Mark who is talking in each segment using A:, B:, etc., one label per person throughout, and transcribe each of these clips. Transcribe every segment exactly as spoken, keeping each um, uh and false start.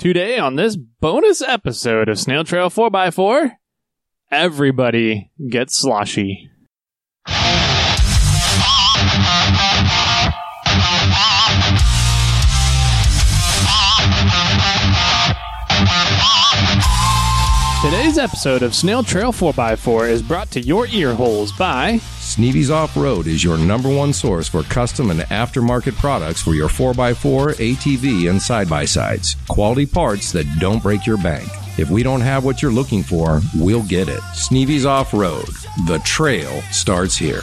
A: Today on this bonus episode of Snail Trail four by four, everybody gets sloshy. Today's episode of Snail Trail four by four is brought to your ear holes by
B: Sneevy's Off-Road is your number one source for custom and aftermarket products for your four by four, A T V, and side-by-sides. Quality parts that don't break your bank. If we don't have what you're looking for, we'll get it. Sneevy's Off-Road. The trail starts here.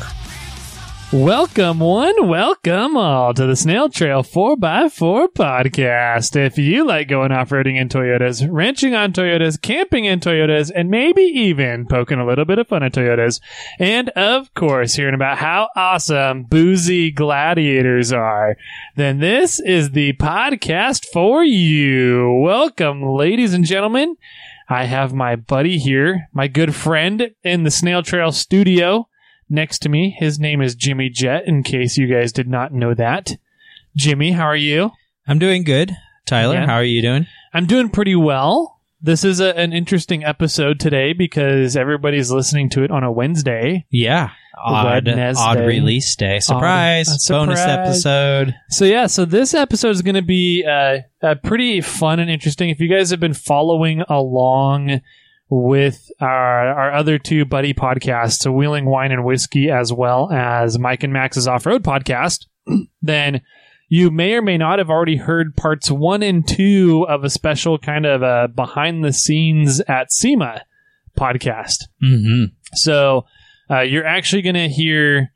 A: Welcome one, welcome all to the Snail Trail four by four podcast. If you like going off-roading in Toyotas, ranching on Toyotas, camping in Toyotas, and maybe even poking a little bit of fun at Toyotas, and of course hearing about how awesome boozy gladiators are, then this is the podcast for you. Welcome, ladies and gentlemen. I have my buddy here, my good friend in the Snail Trail studio. Next to me, his name is Jimmy Jett, in case you guys did not know that. Jimmy, how are you?
C: I'm doing good. Tyler, yeah. How are you doing?
A: I'm doing pretty well. This is a, an interesting episode today because everybody's listening to it on a Wednesday.
C: Yeah. Odd, odd release day. Surprise. Odd, surprise. Bonus episode.
A: So yeah, so this episode is going to be uh, uh, pretty fun and interesting. If you guys have been following along with our, our other two buddy podcasts, so Wheeling Wine and Whiskey, as well as Mike and Max's Off-Road podcast, then you may or may not have already heard parts one and two of a special kind of a behind the scenes at SEMA podcast.
C: Mm-hmm.
A: So uh, you're actually going to hear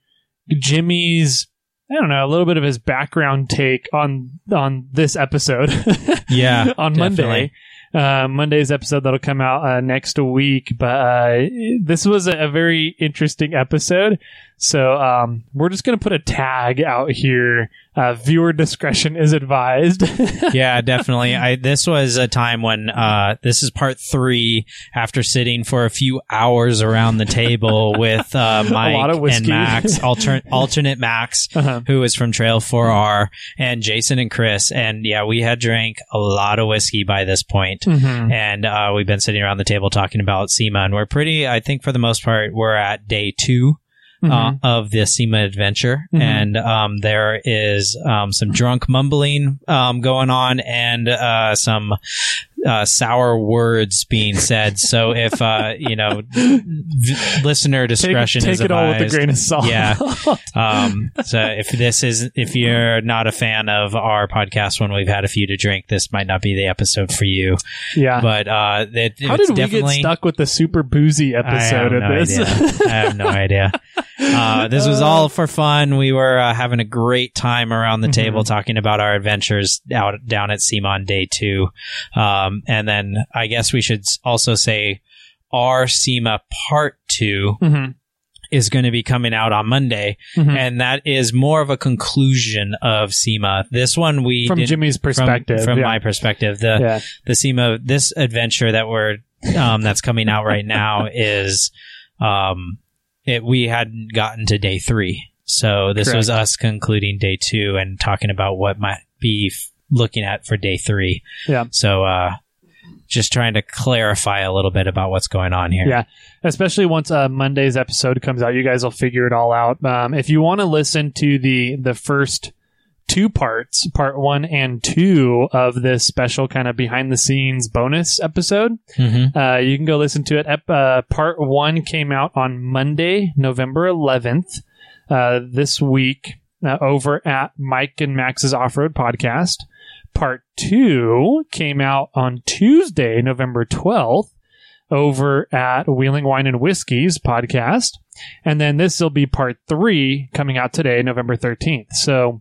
A: Jimmy's, I don't know, a little bit of his background take on on this episode.
C: Yeah,
A: on
C: definitely.
A: Monday. Uh, Monday's episode that'll come out uh, next week, but uh, this was a, a very interesting episode. So um, we're just going to put a tag out here. Uh, viewer discretion is advised.
C: Yeah, definitely. I this was a time when uh, this is part three after sitting for a few hours around the table with uh, Mike and Max, alter- alternate Max, uh-huh. who is from Trail four R, and Jason and Chris. And yeah, we had drank a lot of whiskey by this point.
A: Mm-hmm.
C: And uh, we've been sitting around the table talking about SEMA, and we're pretty, I think for the most part, we're at day two.
A: Mm-hmm.
C: Uh, of the SEMA adventure,
A: mm-hmm.
C: and um, there is um, some drunk mumbling um, going on, and uh, some uh, sour words being said. So if uh, you know, v- listener discretion
A: take,
C: is
A: take
C: advised.
A: Take it all with a grain of salt.
C: Yeah. Um, so if this is, if you're not a fan of our podcast when we've had a few to drink, this might not be the episode for you.
A: Yeah.
C: But uh, it,
A: how
C: it's
A: did we
C: definitely,
A: get stuck with the super boozy episode
C: I have
A: of
C: no
A: this?
C: Idea. I have no idea. Uh, this was all for fun. We were uh, having a great time around the mm-hmm. table talking about our adventures out down at SEMA on day two. Um, and then I guess we should also say our SEMA part two
A: mm-hmm.
C: is going to be coming out on Monday.
A: Mm-hmm.
C: And that is more of a conclusion of SEMA. This one we
A: from Jimmy's perspective,
C: from, from
A: yeah.
C: my perspective, the,
A: yeah.
C: the SEMA, this adventure that we're, um, that's coming out right now is, um, It, we hadn't gotten to day three. So this
A: Correct.
C: was us concluding day two and talking about what might be f- looking at for day three.
A: Yeah.
C: So uh, just trying to clarify a little bit about what's going on here.
A: Yeah. Especially once uh, Monday's episode comes out, you guys will figure it all out. Um, if you want to listen to the the first two parts, part one and two of this special kind of behind the scenes bonus episode,
C: Mm-hmm.
A: uh, you can go listen to it. Ep- uh, part one came out on Monday, November eleventh, uh, this week, uh, over at Mike and Max's Off-Road podcast. Part two came out on Tuesday, November twelfth, over at Wheeling Wine and Whiskey's podcast. And then this will be part three coming out today, November thirteenth. So,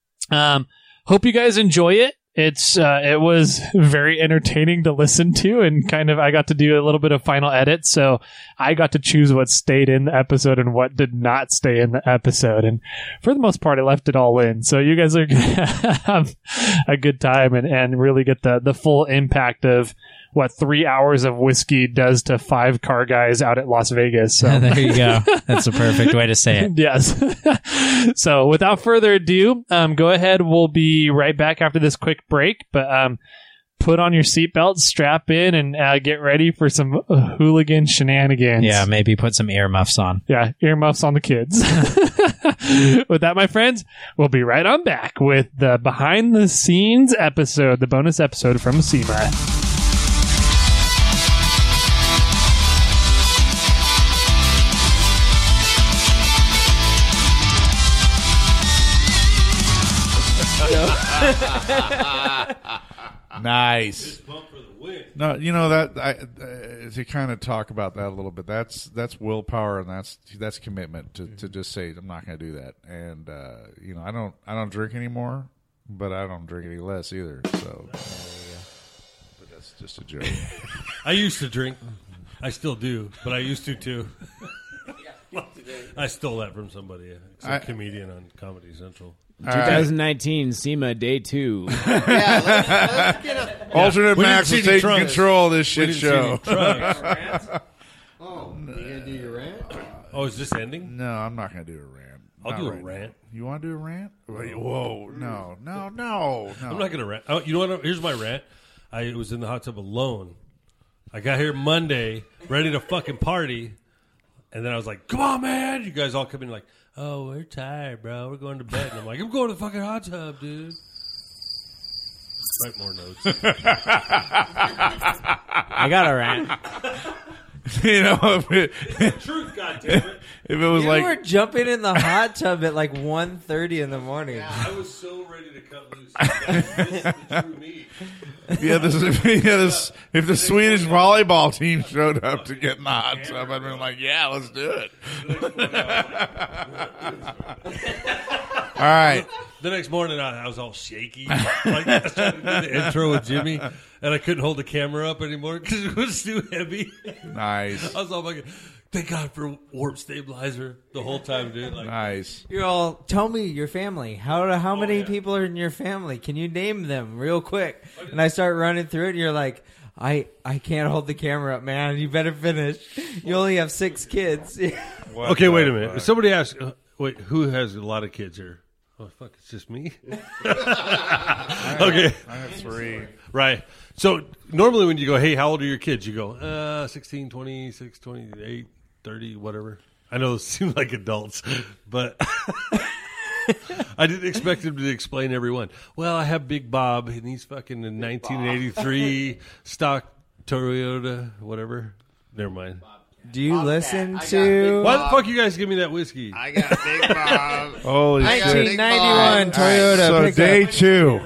A: Um, hope you guys enjoy it. It's uh, it was very entertaining to listen to, and kind of I got to do a little bit of final edit, so I got to choose what stayed in the episode and what did not stay in the episode. And for the most part, I left it all in. So you guys are gonna have a good time and, and really get the the full impact of what three hours of whiskey does to five car guys out at Las Vegas. So.
C: There you go. That's a perfect way to say it.
A: Yes. So without further ado, um, go ahead. We'll be right back after this quick break. But um, put on your seatbelt, strap in, and uh, get ready for some uh, hooligan shenanigans.
C: Yeah, maybe put some earmuffs on.
A: Yeah, earmuffs on the kids. With that, my friends, we'll be right on back with the behind the scenes episode, the bonus episode from SEMA.
D: Nice. No, you know that I uh, to kind of talk about that a little bit. That's that's willpower, and that's that's commitment to, to just say I'm not going to do that. And uh, you know, I don't I don't drink anymore, but I don't drink any less either. So, but that's just a joke.
E: I used to drink. I still do, but I used to too. I stole that from somebody, some I, comedian on Comedy Central.
F: twenty nineteen SEMA Day Two.
D: yeah, let's, let's get a alternate yeah, Max is taking trunks. control of this shit show.
E: Oh, you gonna do your rant? Oh, is this ending?
D: No, I'm not gonna do a rant.
E: I'll
D: not
E: do
D: right
E: a rant.
D: Now. You want to do a rant? Whoa, no, no, no, no.
E: I'm not gonna rant. Oh, you know what? Here's my rant. I was in the hot tub alone. I got here Monday, ready to fucking party. And then I was like, come on, man. You guys all come in like, oh, we're tired, bro. We're going to bed. And I'm like, I'm going to the fucking hot tub, dude. Write more notes.
F: I got a rant.
D: You know, if it,
E: truth, goddammit.
D: If it was
G: you
D: like.
G: were jumping in the hot tub at like one thirty in the morning.
E: Yeah, I was so ready to cut loose. That's the true me.
D: Yeah, this, yeah this, if the Swedish volleyball team showed up to get in the hot tub, I'd been like, yeah, let's do it. All right.
E: The next morning, I, I was all shaky. Like, I was trying to do the intro with Jimmy, and I couldn't hold the camera up anymore because it was too heavy.
D: Nice.
E: I was all like, thank God for warp stabilizer the whole time, dude. Like,
D: nice.
G: You're all, tell me your family. How how
E: oh,
G: many
E: yeah.
G: people are in your family? Can you name them real quick? And I start running through it, and you're like, I, I can't hold the camera up, man. You better finish. You only have six kids.
E: Okay, wait a minute. If somebody asks, uh, wait, who has a lot of kids here? Oh, fuck, it's just me?
D: I have,
E: okay.
D: I have three.
E: Right. So normally when you go, hey, how old are your kids? You go, uh, sixteen, twenty-six, twenty-eight, thirty, whatever. I know those seem like adults, but I didn't expect him to explain every one. Well, I have Big Bob, and he's fucking in nineteen eighty-three stock Toyota, whatever. Never mind.
G: Do you listen to...
E: Why the fuck you guys give me that whiskey?
H: I got Big Bob.
D: Holy shit.
G: nineteen ninety-one Toyota
D: So
G: pickup.
D: day two.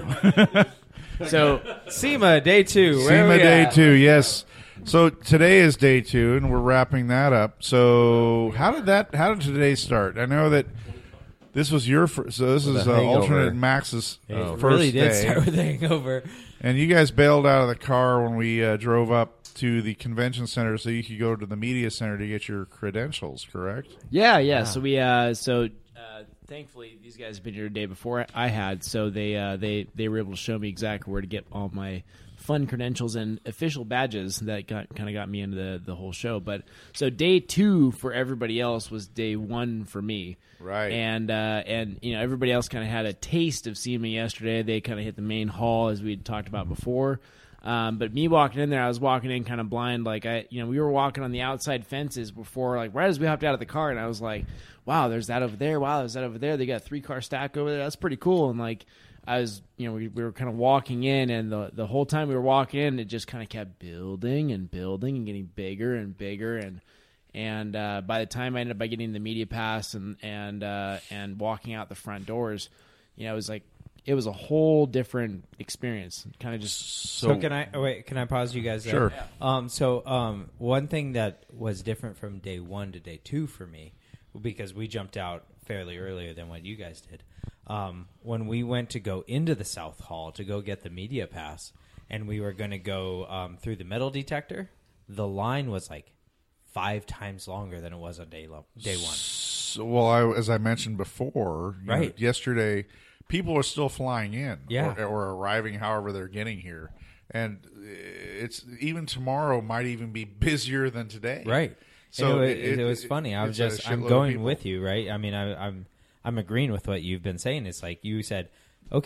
G: So SEMA Day Two. Where
D: SEMA
G: we
D: Day
G: at?
D: two, yes. So today is day two, and we're wrapping that up. So how did that? How did today start? I know that this was your first. So this is uh, alternate Max's uh,
G: It
D: first
G: really did
D: day,
G: start with a hangover.
D: and you guys bailed out of the car when we uh, drove up to the convention center, so you could go to the media center to get your credentials. Correct?
F: Yeah, yeah. So we, uh, so uh, thankfully these guys have been here the day before I had, so they, uh, they, they were able to show me exactly where to get all my fun credentials and official badges that got kind of got me into the the whole show. But so day two for everybody else was day one for me.
D: Right.
F: And uh, and you know everybody else kind of had a taste of SEMA yesterday. They kind of hit the main hall as we had talked about before. Um, but me walking in there, I was walking in kind of blind. Like I, you know, we were walking on the outside fences before, like right as we hopped out of the car, and I was like, "Wow, there's that over there. Wow, there's that over there. They got a three car stack over there. That's pretty cool." And like, I was, you know, we, we were kind of walking in, and the the whole time we were walking in, it just kind of kept building and building and getting bigger and bigger. And and uh, by the time I ended up by getting the media pass and and uh, and walking out the front doors, you know, it was like. It was a whole different experience. Kind of just
G: so, so. Can I oh, wait? Can I pause you guys there?
D: Sure.
G: Yeah. Um. So, um, one thing that was different from day one to day two for me, because we jumped out fairly earlier than what you guys did. Um, when we went to go into the South Hall to go get the media pass, and we were going to go um, through the metal detector, the line was like five times longer than it was on day lo- day one.
D: So, well, I, as I mentioned before, you
G: right
D: know, yesterday. People are still flying in
G: yeah.
D: or, or arriving however they're getting here. And it's even tomorrow might even be busier than today.
G: Right.
D: So
G: it,
D: it,
G: it, it was funny. I was just I'm going with you, right? I mean, I, I'm I'm agreeing with what you've been saying. It's like you said, okay,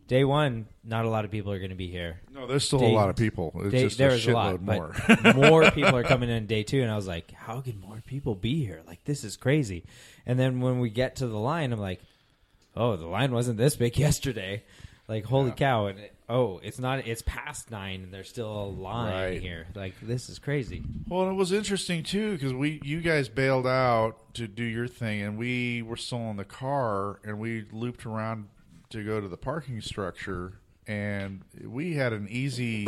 G: day one, not a lot of people are going to be here.
D: No, there's still
G: day,
D: a lot of people. It's
G: day,
D: just
G: there
D: a
G: was a lot,
D: more.
G: but more people are coming in day two, and I was like, how can more people be here? Like, this is crazy. And then when we get to the line, I'm like, oh, the line wasn't this big yesterday. Like, holy yeah. cow. And it, oh, it's not, it's past nine, and there's still a line right. here. Like, this is crazy.
D: Well, it was interesting, too, because we, you guys bailed out to do your thing, and we were still in the car, and we looped around to go to the parking structure, and we had an easy...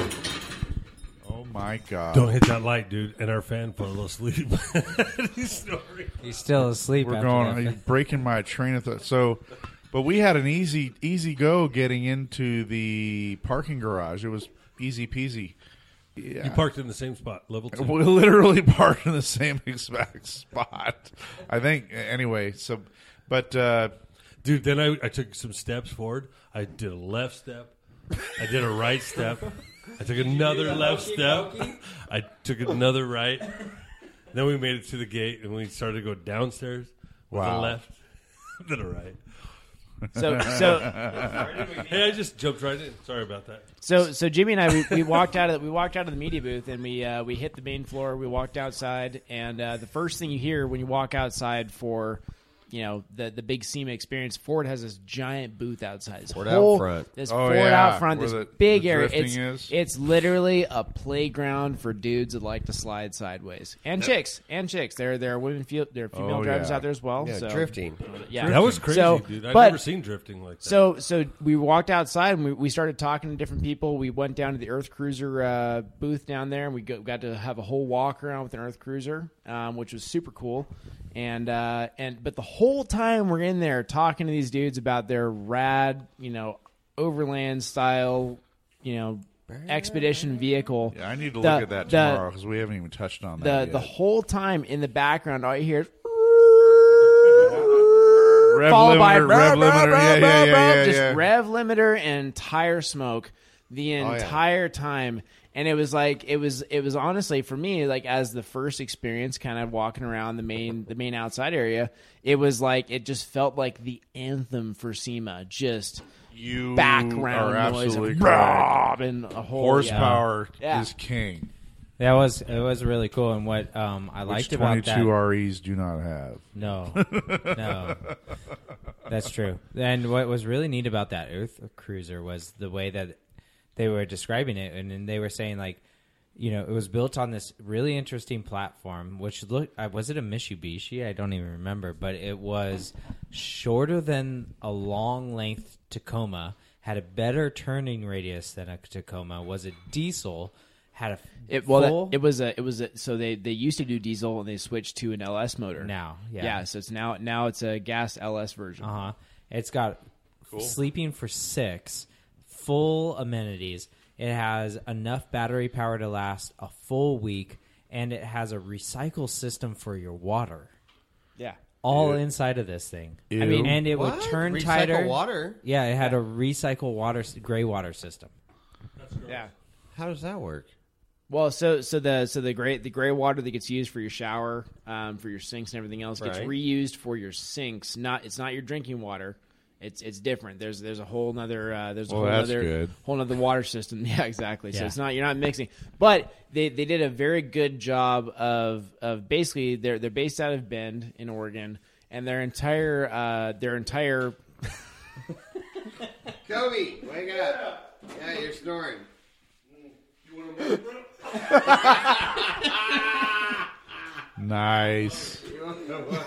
D: Oh, my God.
E: Don't hit that light, dude. And our fan fell a little asleep. He's snoring.
G: He's still asleep.
D: We're
G: after
D: going,
G: that.
D: breaking my train of thought. So, but we had an easy, easy go getting into the parking garage. It was easy peasy. Yeah.
E: You parked in the same spot, level two.
D: We literally parked in the same exact spot. I think, anyway, so, but... Uh,
E: dude, then I, I took some steps forward. I did a left step. I did a right step. I took another left step. I took another right. Then we made it to the gate, and we started to go downstairs with
D: wow.
E: a left, then a right.
F: So, so
E: hey, I just jumped right in. Sorry about that.
F: So, so Jimmy and I, we, we walked out of we walked out of the media booth, and we uh, we hit the main floor. We walked outside, and uh, the first thing you hear when you walk outside for, you know, the the big SEMA experience, Ford has this giant booth outside. This
H: Ford
F: whole,
H: out front.
F: This
D: oh,
F: Ford
D: yeah.
F: out front,
D: Where
F: this
D: the,
F: big
D: the
F: area.
D: drifting
F: It's
D: is.
F: it's literally a playground for dudes that like to slide sideways, and yep. chicks, and chicks. There there are women, fe- there are female
D: oh,
F: drivers
D: yeah.
F: out there as well.
H: Yeah,
F: so.
H: drifting.
F: Yeah,
E: that was crazy,
F: so,
E: dude. I've
F: but,
E: never seen drifting like that.
F: So, so we walked outside and we, we started talking to different people. We went down to the Earth Cruiser uh, booth down there, and we go, got to have a whole walk around with an Earth Cruiser, um, which was super cool. And uh, and but the whole time we're in there talking to these dudes about their rad, you know, overland style, you know, expedition vehicle.
D: Yeah, I need to
F: the,
D: look at that tomorrow because we haven't even touched on that
F: the
D: yet.
F: the whole time in the background, all you hear is
D: rev
F: followed
D: limiter,
F: by
D: rev
F: brah,
D: limiter,
F: brah,
D: yeah,
F: brah,
D: yeah,
F: brah,
D: yeah, yeah,
F: just
D: yeah.
F: rev limiter and tire smoke the
D: Oh, yeah.
F: entire time. And it was like it was it was honestly for me, like, as the first experience kind of walking around the main the main outside area, it was like it just felt like the anthem for SEMA, just
D: You
F: background
D: are
F: noise
D: absolutely
F: and,
D: correct.
F: and a whole
D: Horsepower
F: yeah.
D: is king.
G: That was it was really cool, and what um, I liked
D: Which
G: about that.
D: twenty-two R Es do not have.
G: No, no, that's true. And what was really neat about that Earth Cruiser was the way that they were describing it, and, and they were saying, like, you know, it was built on this really interesting platform, which looked, uh, was it a Mitsubishi? I don't even remember, but it was shorter than a long length Tacoma, had a better turning radius than a Tacoma, was a diesel, had a
F: It, well,
G: full,
F: that, it was a it was a, so they, they used to do diesel and they switched to an L S motor
G: now, yeah,
F: yeah. So it's now now it's a gas L S version.
G: Uh huh. It's got cool. sleeping for six, full amenities. It has enough battery power to last a full week, and it has a recycle system for your water.
F: Yeah.
G: All
D: Ew.
G: inside of this thing.
D: Ew.
G: I mean, and it
H: What?
G: would turn
H: Recycle
G: tighter.
H: water?
G: Yeah, it had a recycle water, gray water system.
F: Yeah.
H: How does that work?
F: Well, so so the so the gray the gray water that gets used for your shower, um, for your sinks and everything else gets
H: Right.
F: reused for your sinks. Not it's not your drinking water. It's it's different. There's there's a whole nother uh, there's a
D: Well,
F: whole
D: that's
F: other
D: good.
F: whole other water system. Yeah, exactly. So
G: Yeah.
F: it's not you're not mixing. But they, they did a very good job of of basically they're they're based out of Bend in Oregon, and their entire uh, their entire
H: Kobe, wake up. Yeah, you're snoring.
E: You want to move, bro?
D: Nice.
H: You want to what?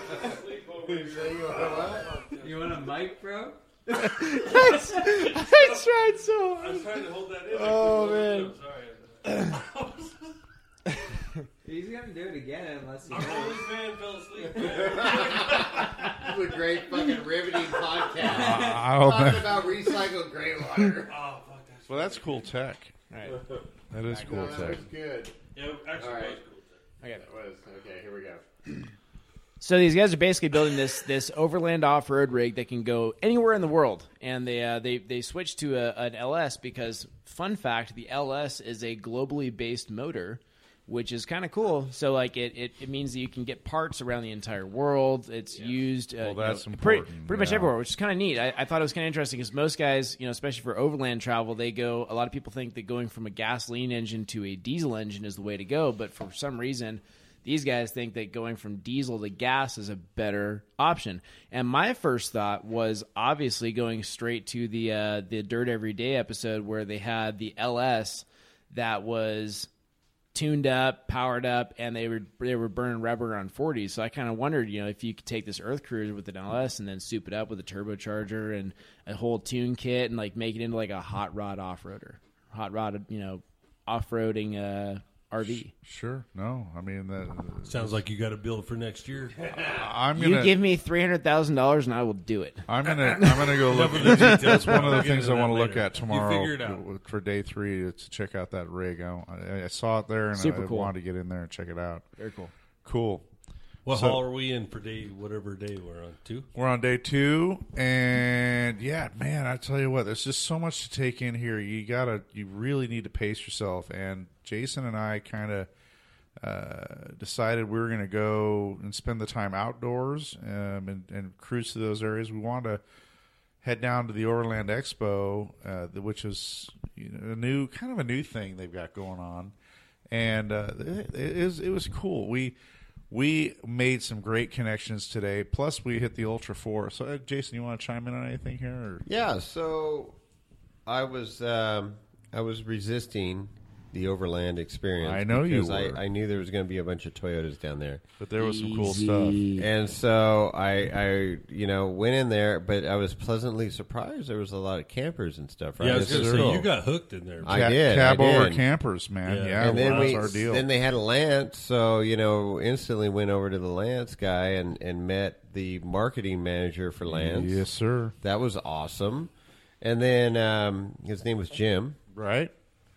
G: You want a mic, bro?
F: I tried so
E: I was trying to hold that in.
F: Oh, man.
E: I'm sorry.
G: He's gonna do it again unless
E: Our only fan fell asleep.
H: This is a great fucking riveting podcast.
D: I hope
H: Talking
D: that-
H: about recycled gray water.
E: Oh, fuck that.
D: Well, that's cool tech.
F: All right.
D: That is cool
H: No, that
D: tech.
H: was good.
E: Yeah, actually,
H: All right.
E: that was cool.
F: Okay.
H: That was okay. Here we go.
F: So these guys are basically building this this overland off road rig that can go anywhere in the world, and they uh, they they switched to a, an L S because, fun fact, the L S is a globally based motor, which is kind of cool. So like it, it, it means that you can get parts around the entire world. It's yeah. used uh,
D: well, that's
F: you know,
D: important.
F: pretty, pretty much
D: yeah.
F: everywhere, which is kind of neat. I, I thought it was kind of interesting because most guys, you know, especially for overland travel, they go. A lot of people think that going from a gasoline engine to a diesel engine is the way to go, but for some reason, these guys think that going from diesel to gas is a better option. And my first thought was obviously going straight to the uh, the Dirt Every Day episode where they had the L S that was tuned up, powered up, and they were they were burning rubber on forties. So I kind of wondered, you know, if you could take this Earth Cruiser with an L S and then soup it up with a turbocharger and a whole tune kit and like make it into like a hot rod off-roader, hot rod, you know, off-roading uh, R V.
D: Sure. No, I mean that
E: sounds like you got a bill for next year.
D: I'm gonna
F: you give me three hundred thousand dollars and I will do it.
D: I'm gonna I'm gonna go look at the details. That's one of the things I want to look
E: later.
D: at tomorrow
E: You figure it out.
D: for day three to check out that rig. I, I saw it there and
F: Super
D: I
F: cool.
D: wanted to get in there and check it out.
F: Very cool.
D: Cool.
E: What
D: So-
E: hall are we in for day, whatever day we're on? Two?
D: We're on day two, and yeah, man, I tell you what, there's just so much to take in here. You gotta, you really need to pace yourself. And Jason and I kind of uh, decided we were going to go and spend the time outdoors um, and, and cruise to those areas. We wanted to head down to the Overland Expo, uh, which is you know, a new, kind of a new thing they've got going on, and uh, it, it was it was cool. We we made some great connections today. Plus, we hit the Ultra Four. So, uh, Jason, you want to chime in on anything here? Or?
I: Yeah. So, I was um, I was resisting the Overland experience.
D: I know you
I: because
D: were.
I: I, I knew there was going to be a bunch of Toyotas down there,
D: But there was some cool stuff.
I: and so I, I, you know, went in there. But I was pleasantly surprised. There was a lot of campers and stuff. Right?
E: Yeah, I was
I: This
E: going
I: is
E: to say,
I: cool.
E: you got hooked in there.
I: I
D: Ca-
I: did,
D: Cab
I: I
D: over
I: did.
D: campers, man.
E: Yeah.
D: Yeah,
I: and then
D: well,
I: we,
D: that's our deal.
I: then they had a Lance, so you know, instantly went over to the Lance guy and, and met the marketing manager for Lance.
D: Yes, sir.
I: That was awesome. And then um, his name was Jim.
D: Right?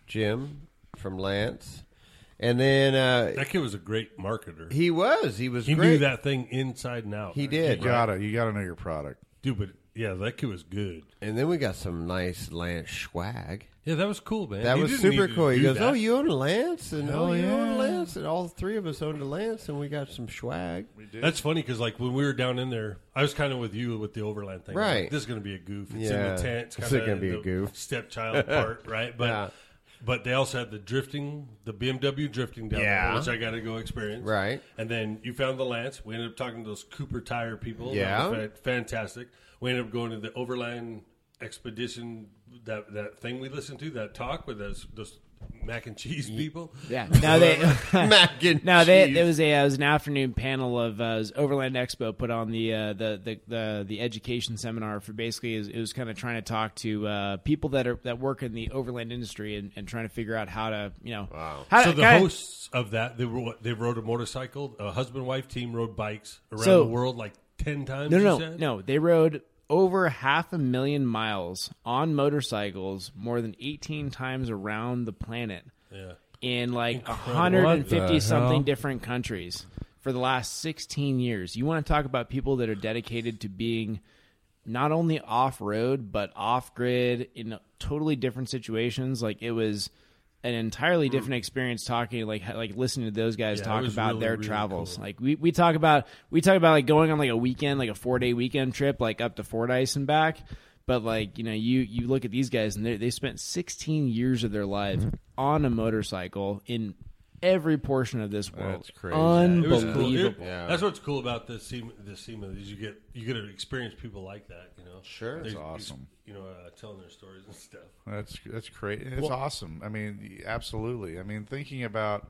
I: Jim from Lance. And then uh,
E: That kid was a great marketer.
I: he was. He was
E: He
I: great.
E: knew that thing inside and out.
I: He
D: You
I: did.
D: gotta, you gotta know your product.
E: Dude, but yeah, that kid was good.
I: And then we got some nice Lance swag.
E: Yeah, that was cool, man.
I: That
E: He
I: was
E: didn't
I: super
E: need to
I: cool. He
E: do
I: goes,
E: that.
I: "Oh, you own a Lance?" And
D: Hell
I: "Oh, you own a
D: yeah.
I: Lance?" And all three of us owned a Lance, and we got some swag.
E: That's funny because, like, when we were down in there, I was kind of with you with the Overland thing. I'm
I: Right.
E: like, this is going to be a goof. It's
I: Yeah.
E: in the tent. It's
I: It's
E: kind
I: gonna
E: of
I: be a
E: the
I: goof.
E: stepchild part, right? But
I: Yeah.
E: but they also had the drifting, the B M W drifting down
I: Yeah.
E: there, which I got to go experience.
I: Right.
E: And then you found the Lance. We ended up talking to those Cooper Tire people.
I: Yeah.
E: That was fa- fantastic. We ended up going to the Overland Expedition, that that thing we listened to, that talk with those those mac and cheese people.
F: Yeah. No, they.
I: Mac and
F: No, they,
I: cheese.
F: there was a uh, it was an afternoon panel of uh, it was Overland Expo put on the uh, the, the the the education seminar for basically it was, it was kind of trying to talk to uh, people that are that work in the overland industry and, and trying to figure out how to you know
I: Wow.
F: how
E: So
F: to,
E: the
F: kinda-
E: hosts of that, they were they rode a motorcycle. A husband wife team rode bikes around
F: So-
E: the world like ten times.
F: no
E: you
F: no
E: said?
F: no they rode over half a million miles on motorcycles more than eighteen times around the planet
E: Yeah.
F: in like
E: Incredible.
F: one hundred fifty
D: What the
F: something
D: hell?
F: different countries for the last sixteen years. You want to talk about people that are dedicated to being not only off-road but off-grid in totally different situations. Like it was an entirely different experience talking like like listening to those guys
E: Yeah, it
F: talk
E: was
F: about
E: really,
F: their
E: really
F: travels.
E: cool.
F: Like we, we talk about we talk about like going on like a weekend, like a four-day weekend trip like up to Fordyce and back. But like, you know, you, you look at these guys and they they spent sixteen years of their life on a motorcycle in every portion of this world.
D: That's crazy.
E: It was
F: Unbelievable.
E: cool. It-
I: Yeah.
E: That's what's cool about this SEMA. This SEMA is you get you get to experience people like that. You know,
I: Sure.
E: They-
I: That's
D: awesome.
E: You know, uh, telling their stories and stuff.
D: That's that's great. It's awesome. I mean, absolutely. I mean, thinking about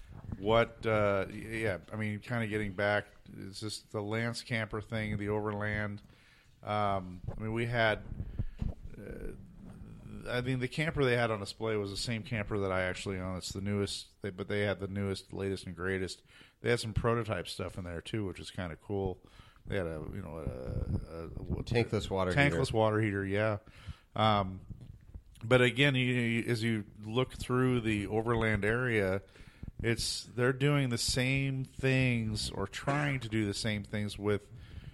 D: what, uh, yeah. I mean, kind of getting back. It's just the Lance camper thing, the Overland. Um, I mean, we had. Uh, I mean, the camper they had on display was the same camper that I actually own. It's the newest, they, but they had the newest, latest, and greatest. They had some prototype stuff in there too, which was kind of cool. They had a, you know, a, a, a
I: Tankless water
D: tankless
I: heater.
D: water heater, yeah. Um, but again, you, you, as you look through the Overland area, it's they're doing the same things or trying to do the same things with,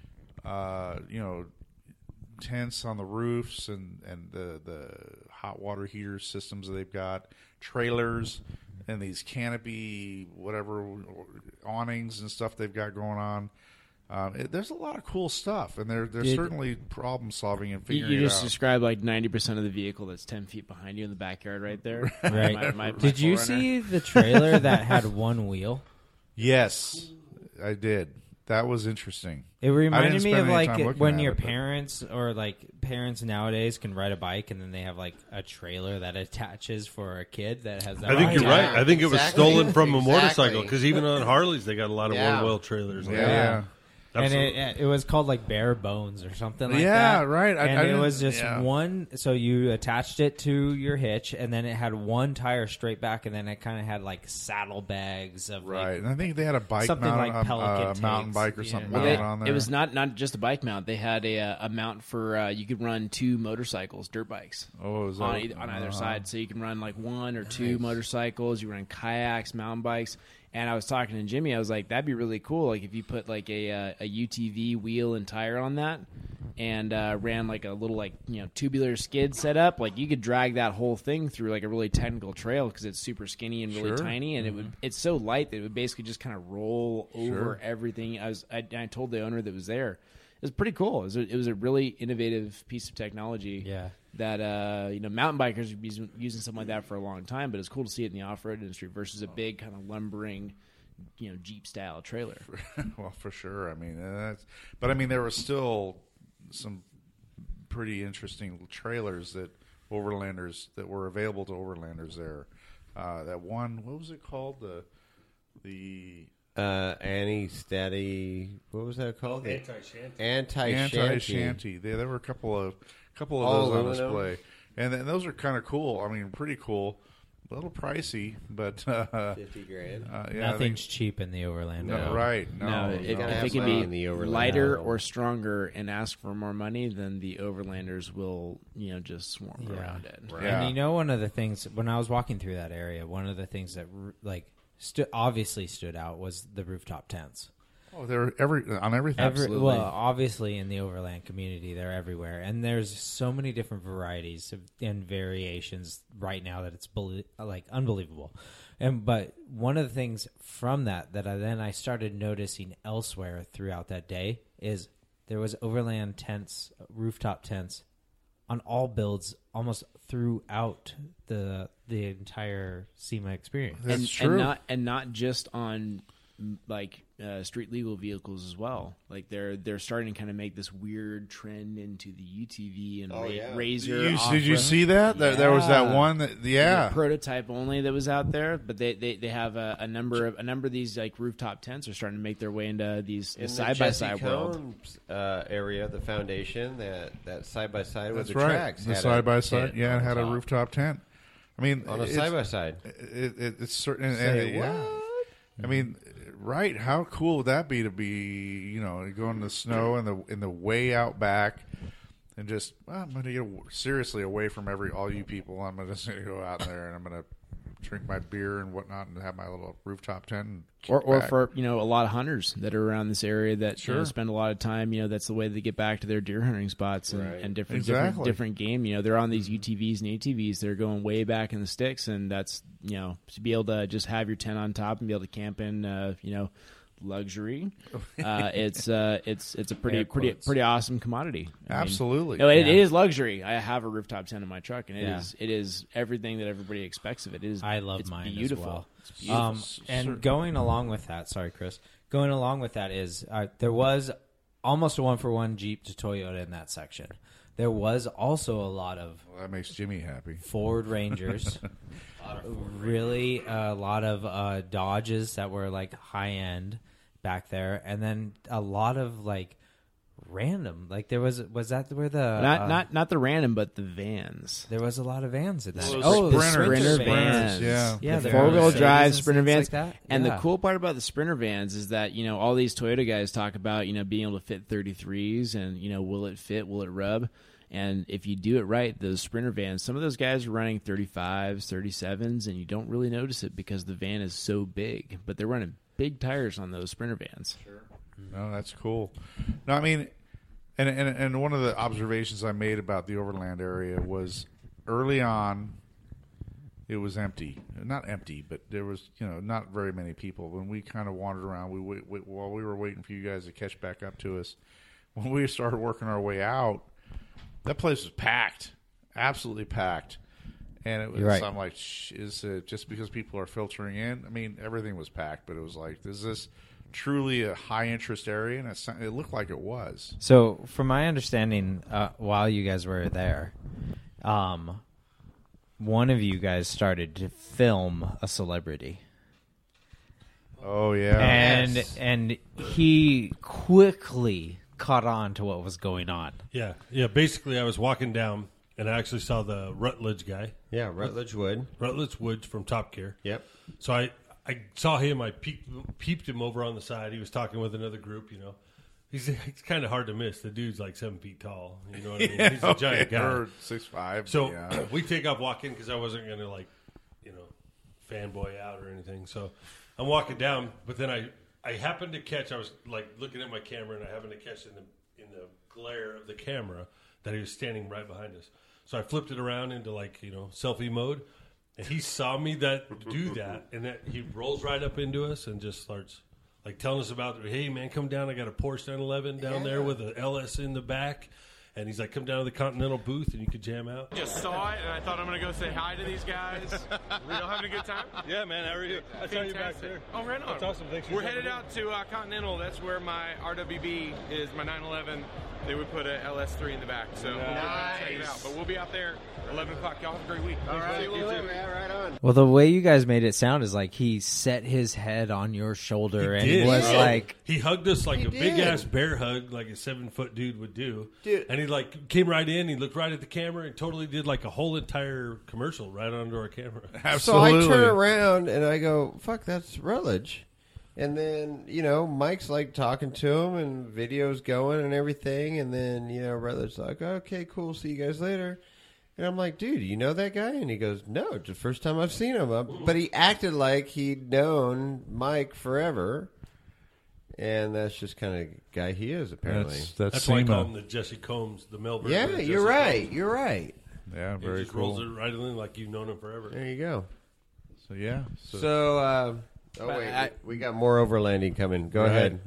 D: uh, you know, tents on the roofs and, and the, the hot water heater systems that they've got, trailers. and these canopy whatever awnings and stuff they've got going on. Um, it, there's a lot of cool stuff, and they're they're
F: Did,
D: certainly problem solving and figuring
F: you, you
D: it
F: just
D: out.
F: described like ninety percent of the vehicle that's ten feet behind you in the backyard right there.
G: Right.
F: My, my, my
G: did you see the trailer that had one wheel?
D: Yes, I did. That was interesting.
G: It reminded me of like when
D: at
G: your
D: it,
G: parents or like parents nowadays can ride a bike and then they have like a trailer that attaches for a kid that has that.
E: I think
G: bike.
E: you're right. I think it was
H: Exactly.
E: stolen from a
H: Exactly.
E: motorcycle because even on Harleys they got a lot of
H: Yeah.
E: one wheel trailers.
D: Yeah,
E: Like
D: yeah.
E: that.
G: And
E: Absolutely.
G: it, it was called like Bare Bones or something like
D: Yeah,
G: that.
D: right. I-
G: and
D: I
G: it
D: didn't-
G: was just
D: yeah.
G: one. So you attached it to your hitch, and then it had one tire straight back, and then it kind of had like saddlebags of
D: right.
G: like
D: And I think they had a bike
G: something
D: mount,
G: like
D: um,
G: Pelican
D: uh, mountain
G: takes.
D: bike or
G: Yeah.
D: something
F: Well,
D: mounted
F: they-
D: on there.
F: it was not, not just a bike mount. They had a, uh, a mount for uh, you could run two motorcycles, dirt bikes,
D: Oh, is that
F: on, either, on either
D: uh,
F: side. So you can run like one or two motorcycles. You run kayaks, mountain bikes. And I was talking to Jimmy. I was like, that'd be really cool. Like if you put like a uh, a U T V wheel and tire on that, and uh, ran like a little like you know tubular skid setup. Like you could drag that whole thing through like a really technical trail because it's super skinny and really
D: Sure.
F: tiny, and it would it's so light that it would basically just kind of roll over
D: Sure.
F: everything. I was I, I told the owner that was there. It was pretty cool. It was a, it was a really innovative piece of technology.
G: Yeah.
F: That uh, you know, mountain bikers have been using, using something like that for a long time, but it's cool to see it in the off-road industry versus a big kind of lumbering, you know, Jeep style trailer.
D: Well, for sure. I mean, that's, but I mean, there were still some pretty interesting trailers that overlanders that were available to overlanders there. Uh, that one, what was it called? The the
I: Uh, Annie Steady. What was that called?
E: Anti-shanty.
I: Anti-shanty.
D: anti-shanty. There, there were a couple of couple of
I: All
D: those on
I: aluminum?
D: display, and, and those are kind of cool. I mean, pretty cool. A little pricey, but uh,
I: Fifty grand.
D: uh, yeah, I
G: nothing's
D: think,
G: cheap in the overland.
D: no,
G: world.
D: right? No,
F: No,
D: no.
F: if,
I: gotta
F: if
I: have
F: it can
I: money in
F: be
I: the overland
F: lighter
I: world.
F: or stronger and ask for more money, then the overlanders will, you know, just swarm
G: Yeah.
F: around it.
D: Yeah.
G: And you know, one of the things when I was walking through that area, one of the things that r- like stu- obviously stood out was the rooftop tents.
D: Oh, they're every on everything.
G: Every,
F: Absolutely.
G: well, obviously in the overland community, they're everywhere, and there's so many different varieties of, and variations right now that it's belie- like unbelievable. And but one of the things from that that I then I started noticing elsewhere throughout that day is there was overland tents, rooftop tents, on all builds almost throughout the the entire SEMA experience.
D: That's
F: and,
D: true.
F: and not and not just on m- like uh, street legal vehicles as well. Like they're they're starting to kind of make this weird trend into the U T V and
I: Oh,
F: ra-
I: yeah.
F: Razor.
D: You-
F: off-road.
D: did you see that? There, there was that
F: Yeah.
D: one. That, yeah,
F: The prototype only that was out there, but they, they, they have a, a number of a number of these like rooftop tents are starting to make their way into these
I: In the
F: side by
I: Jesse
F: side world.
I: Combs, uh, area, the foundation, that that side by side with
D: that's
I: the
D: right.
I: tracks,
D: The
I: had a
D: side by side.
I: tent
D: Yeah,
I: on
D: it had a
I: top.
D: rooftop tent. I mean,
I: on a
D: it's-
I: side by side.
D: It, it, it's certain. And,
I: Say
D: and- yeah. I mean, right? How cool would that be to be, you know, go in the snow and the in the way out back, and just well, I'm going to get seriously away from every all you people. I'm just going to go out there and I'm going to drink my beer and whatnot and have my little rooftop tent. And kick
F: Or, or
D: back.
F: for you know a lot of hunters that are around this area that you know,
D: Sure.
F: spend a lot of time. You know that's the way they get back to their deer hunting spots and,
I: Right.
F: and different
D: Exactly.
F: different different game. You know they're on these U T Vs and A T Vs. They're going way back in the sticks, and that's you know to be able to just have your tent on top and be able to camp in. Uh, you know. Luxury, uh, it's uh, it's it's a pretty
I: Air
F: pretty
I: quotes.
F: pretty awesome commodity. I mean,
D: Absolutely.
F: no, it,
G: Yeah.
F: it is luxury. I have a rooftop tent in my truck, and it is
G: Yeah.
F: it is everything that everybody expects of it. It is
G: I love
F: it's
G: mine
F: beautiful.
G: as well.
F: It's beautiful.
G: Um, and going along with that, sorry, Chris. Going along with that is uh, there was almost a one for one Jeep to Toyota in that section. There was also a lot of
D: Well, that makes Jimmy happy.
G: Ford Rangers, really a lot of uh, Dodges that were like high end back there, and then a lot of like random. Like there was was that where the
F: not
G: uh,
F: not not the random, but the vans.
G: there was a lot of vans in that.
D: Those
G: oh, the
D: Sprinter-
G: Sprinter,
F: Sprinter
G: vans.
F: vans.
D: Yeah.
G: Yeah,
F: the
G: there
F: four wheel
G: was
F: drive
G: Mercedes and
F: Sprinter
G: things
F: vans.
G: like that.
F: And
G: Yeah.
F: the cool part about the Sprinter vans is that you know all these Toyota guys talk about you know being able to fit thirty-threes and you know will it fit, will it rub? And if you do it right, those Sprinter vans, some of those guys are running thirty-fives, thirty-sevens, and you don't really notice it because the van is so big. But they're running big tires on those Sprinter vans. Sure.
D: No, that's cool. No, I mean, and, and and one of the observations I made about the Overland area was early on, it was empty. Not empty, but there was, you know, not very many people. When we kind of wandered around, we wait, wait, while we were waiting for you guys to catch back up to us, when we started working our way out, that place was packed, absolutely packed. And it was,
G: right.
D: I'm like, Shh, is it just because people are filtering in? I mean, everything was packed, but it was like, is this truly a high interest area? And it, it looked like it was.
G: So, from my understanding, uh, while you guys were there, um, one of you guys started to film a celebrity.
D: Oh yeah,
G: and
D: yes.
G: and he quickly caught on to what was going on.
E: Yeah, yeah. Basically, I was walking down and I actually saw the Rutledge guy.
I: Yeah, Rutledge Wood.
E: Rutledge Wood from Top Gear.
I: Yep.
E: So I, I saw him. I peeped, peeped him over on the side. He was talking with another group. You know, he's he's kind of hard to miss. The dude's like seven feet tall. You know what I mean?
D: Yeah,
E: he's a giant
D: okay.
E: guy.
D: Or six five.
E: So
D: yeah.
E: we take off walking because I wasn't going to like, you know, fanboy out or anything. So I'm walking down, but then I I happened to catch. I was like looking at my camera, and I happened to catch in the in the glare of the camera that he was standing right behind us. So I flipped it around into like, you know, selfie mode, and he saw me that do that, and that he rolls right up into us and just starts like telling us about, hey man, come down. I got a Porsche nine eleven down yeah. there with an L S in the back. And he's like, come down to the Continental booth and you could jam out.
J: Just saw it and I thought I'm going to go say hi to these guys. We all having a good time?
E: Yeah, man. How are you? I saw you back there.
J: Oh, right on.
E: That's awesome. Thanks.
J: We're headed out to uh, Continental. That's where my R W B is, my nine eleven. They would put a L S three in the back. So nice. We'll check it out. But we'll be out there eleven o'clock. Y'all have a great week.
H: All right. See you later, man. Right on.
G: Well, the way you guys made it sound is like he set his head on your shoulder
E: he
G: and
E: did.
G: was
E: yeah.
G: like...
E: He hugged us like
I: he
E: a
I: did.
E: big-ass bear hug, like a seven-foot dude would do.
I: Dude.
E: And he like came right in, he looked right at the camera and totally did like a whole entire commercial right onto our camera.
D: Absolutely.
I: So I turn around and I go, fuck, that's Rutledge. And then, you know, Mike's like talking to him and video's going and everything. And then, you know, Rutledge's like, okay, cool. See you guys later. And I'm like, dude, you know that guy? And he goes, no, it's the first time I've seen him. But he acted like he'd known Mike forever. And that's just kind of guy he is, apparently.
D: That's, that's,
E: That's why I
D: SEMA.
E: call him the Jesse Combs, the Melbourne.
I: Yeah,
E: Jesse
I: you're right.
E: Combs.
I: You're right.
D: Yeah,
E: He
D: very
E: just
D: cool.
E: rolls it right in like you've known him forever.
I: There you go.
D: So yeah. So,
I: So, uh, oh,
F: But
I: wait.
F: I-
I: we got more overlanding coming. Go
D: Right.
I: ahead.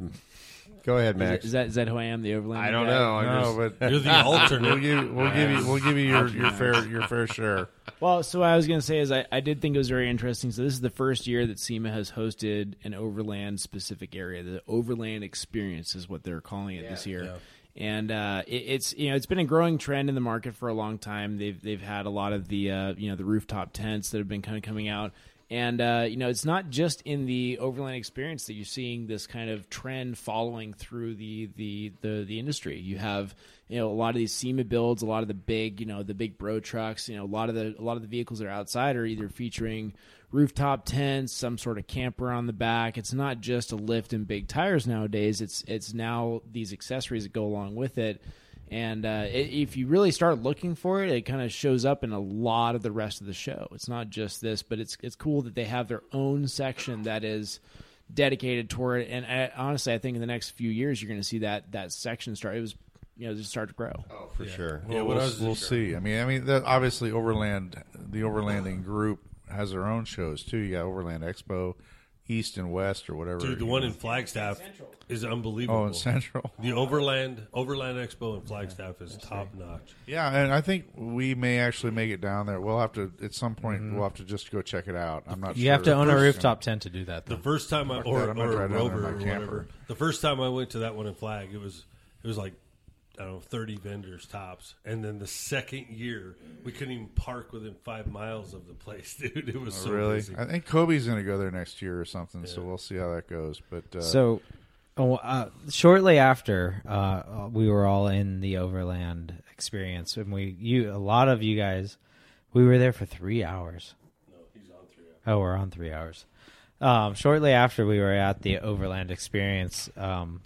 I: Go ahead, Max.
F: Is that is that who I am, the overland?
I: I don't
F: guy?
I: know. I'm
D: no,
I: just-
D: but
E: You're the alternate.
D: we'll give we'll give you we'll give you your, your fair your fair share.
F: Well, so what I was going to say is I, I did think it was very interesting. So this is the first year that SEMA has hosted an overland specific area. The Overland Experience is what they're calling it this year.
E: yeah.
F: And uh, it, it's you know it's been a growing trend in the market for a long time. They've they've had a lot of the uh, you know the rooftop tents that have been kind of coming out. And, uh, you know, it's not just in the overland experience that you're seeing this kind of trend following through the, the, the, the industry. You have, you know, a lot of these SEMA builds, a lot of the big, you know, the big bro trucks, you know, a lot of the, a lot of the vehicles that are outside are either featuring rooftop tents, some sort of camper on the back. It's not just a lift and big tires nowadays. It's, it's now these accessories that go along with it. And uh, it, if you really start looking for it, it kind of shows up in a lot of the rest of the show. It's not just this, but it's it's cool that they have their own section that is dedicated toward it. And I, honestly, I think in the next few years, you're going to see that that section start. It was, you know, just start to grow.
I: Oh, for sure.
D: Well, we'll, we'll see. I mean, I mean, that obviously, Overland, the Overlanding group has their own shows too. You got Overland Expo, East and West, or whatever.
E: Dude, the one in Flagstaff is unbelievable.
D: Oh, in Central.
E: The Overland Overland Expo in Flagstaff is top notch.
D: Yeah, and I think we may actually make it down there. We'll have to at some point.
G: Mm-hmm.
D: We'll have to just go check it out. I'm not.
G: You
D: sure.
G: have to own a
D: First-
G: rooftop tent to do that, though.
E: The first time I
D: Fuck
E: or,
D: that, I'm
E: or
D: gonna
E: a
D: drive down there in
E: rover
D: my
E: or
D: camper.
E: whatever. The first time I went to that one in Flag, it was it was like I don't know thirty vendors tops, and then the second year we couldn't even park within five miles of the place, dude. It was
D: Oh,
E: so
D: really?
E: busy.
D: I think Kobe's going to go there next year or something. So we'll see how that goes. But uh,
G: So, oh, uh, shortly after, uh, we were all in the Overland Experience, and we, you, a lot of you guys, we were there for three hours.
E: No, he's on three hours.
G: Oh, we're on three hours. Um, shortly after we were at the Overland Experience, um,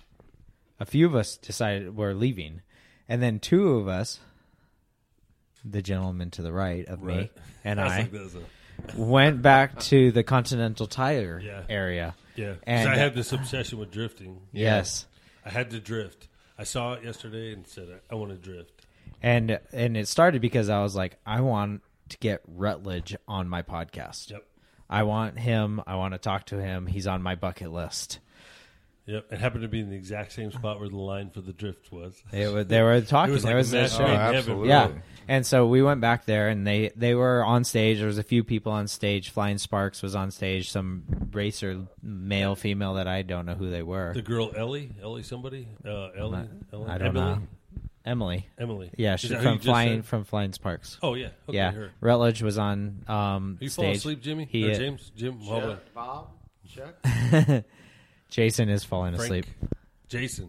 G: a few of us decided we're leaving, and then two of us, the gentleman to the right of me
E: Right.
G: and
E: That's
G: I,
E: like this, uh,
G: went back to the Continental Tire
E: Yeah.
G: area.
E: Yeah, 'cause
G: And-
E: I had this obsession with drifting.
G: Yes.
E: I had to drift. I saw it yesterday and said, I, I want to drift.
G: And and it started because I was like, I want to get Rutledge on my podcast.
E: Yep.
G: I want him. I want to talk to him. He's on my bucket list.
E: Yep, it happened to be in the exact same spot where the line for the drift was.
G: It was they were talking.
E: It was like
G: there was
E: a
G: this
E: match
G: show.
E: made in
I: Oh,
E: heaven.
I: absolutely.
G: Yeah, and so we went back there, and they they were on stage. There was a few people on stage. Flying Sparks was on stage. Some racer, male, female, that I don't know who they were.
E: The girl Ellie, Ellie somebody, uh, Ellie, Ellie,
G: I don't
E: Emily?
G: know. Emily.
E: Emily.
G: Yeah,
E: Is
G: she
E: that who
G: from
E: you just
G: Flying
E: said?
G: from Flying Sparks.
E: Oh yeah, okay,
G: yeah,
E: her.
G: Rutledge was on um,
E: Are you
G: stage.
E: falling asleep, Jimmy?
G: He,
E: or James? Jim? Hold on.
I: Bob, Chuck.
G: Jason is falling
E: Frank?
G: asleep.
E: Jason.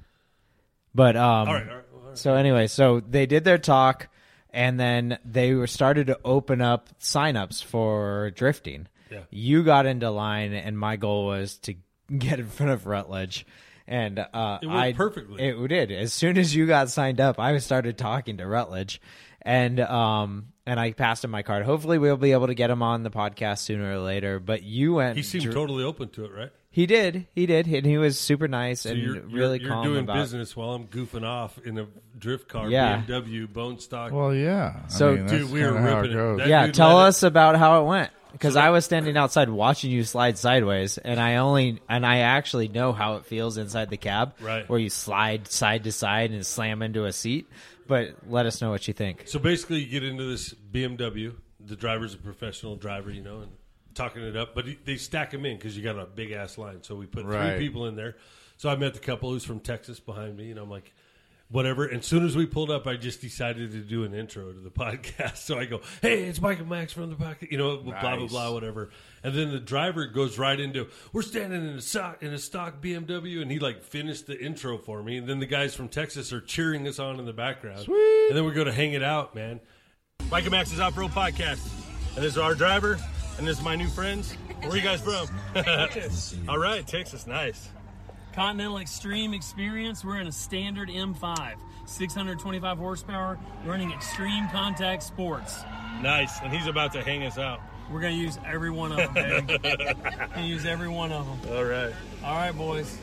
G: But um,
E: All right, all right, all right.
G: so anyway, so they did their talk, and then they were started to open up signups for drifting.
E: Yeah.
G: You got into line, and my goal was to get in front of Rutledge. And uh,
E: It worked
G: I,
E: perfectly.
G: It did. As soon as you got signed up, I started talking to Rutledge, and um, and I passed him my card. Hopefully, we'll be able to get him on the podcast sooner or later. But you went.
E: He seemed
G: dr-
E: totally open to it, right?
G: He did. He did, and he was super nice
E: So
G: and
E: you're,
G: really
E: you're,
G: calm
E: you're doing
G: about.
E: business while I'm goofing off in a drift car,
G: Yeah.
E: B M W, bone stock.
D: Well, yeah. I
G: So-
D: mean,
E: Dude,
D: that's
E: we were
D: kinda how
E: ripping it.
D: goes.
E: That-
G: Yeah,
E: dude
G: tell
E: let it-
G: us about how it went. Because I was standing outside watching you slide sideways, and I only and I actually know how it feels inside the cab,
E: Right.
G: where you slide side to side and slam into a seat. But let us know what you think.
E: So basically, you get into this B M W. The driver's a professional driver, you know, and talking it up. But he- they stack them in because you got a big ass line. So we put
D: Right.
E: three people in there. So I met the couple who's from Texas behind me, and I'm like, whatever. And as soon as we pulled up, I just decided to do an intro to the podcast. So I go, "Hey, it's Mike and Max from the podcast," you know, blah blah
D: Nice.
E: blah, whatever. And then the driver goes right into, "We're standing in a stock in a stock B M W," and he like finished the intro for me. And then the guys from Texas are cheering us on in the background. Sweet. And then we go to hang it out, man. Mike and Max's Off Road Podcast, and this is our driver, and this is my new friends. Where are you guys from? All right, Texas, nice.
K: Continental Extreme Experience. We're in a standard M five, six hundred twenty-five horsepower, running Extreme Contact Sports.
E: Nice, and he's about to hang us out.
K: We're going to use every one of them, baby. Going to use every one of them.
E: All right.
K: All right, boys.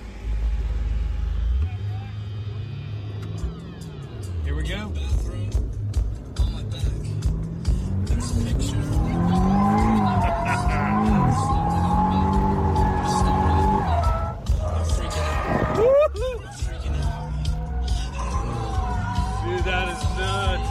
K: Here we go.
E: Dude, that is nuts.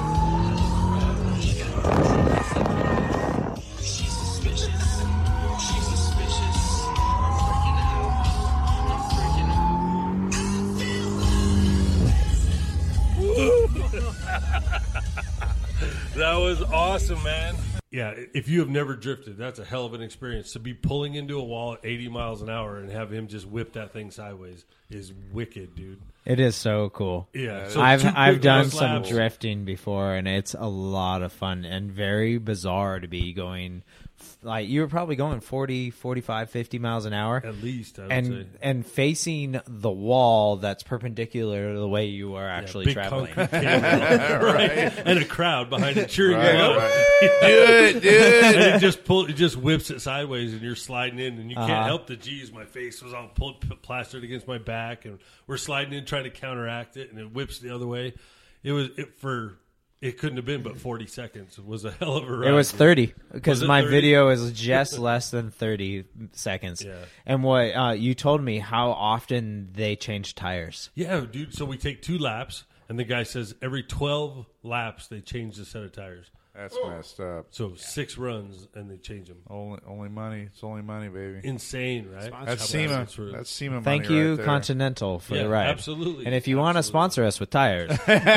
E: That was awesome, man. Yeah, if you have never drifted, that's a hell of an experience. To be pulling into a wall at eighty miles an hour and have him just whip that thing sideways is wicked, dude.
G: It is so cool.
E: Yeah, so
G: I've
E: two
G: I've
E: quick
G: done
E: last
G: some
E: laps.
G: drifting before, and it's a lot of fun and very bizarre to be going. Like you were probably going forty, forty-five, fifty miles an hour
E: At least, I would
G: and
E: say.
G: and facing the wall that's perpendicular to the way you are actually
E: Big
G: traveling.
E: concrete table, right? And a crowd behind it cheering
D: Right,
E: you on.
D: right. Do it, do it.
E: And it just pull, it just whips it sideways, and you're sliding in, and you can't
G: Uh-huh.
E: help the G's. My face was all pulled, p- plastered against my back, and we're sliding in trying to counteract it, and it whips the other way. It was it for it couldn't have been but forty seconds. It was a hell of a ride.
G: It was
E: dude.
G: thirty because
E: Was it
G: my
E: thirty?
G: video is just less than thirty seconds.
E: Yeah.
G: And what uh, you told me how often they change tires.
E: Yeah, dude. So we take two laps, and the guy says every twelve laps they change the set of tires.
D: That's messed up.
E: So six runs, and they change them.
D: Only, only money. It's only money, baby.
E: Insane, right?
D: That's
E: How
D: SEMA.
E: badass for-
D: That's SEMA
G: Thank
D: money
G: you,
D: right there.
G: Continental, for
E: Yeah,
G: the ride.
E: absolutely.
G: And if you want to
E: Absolutely.
G: sponsor us with tires,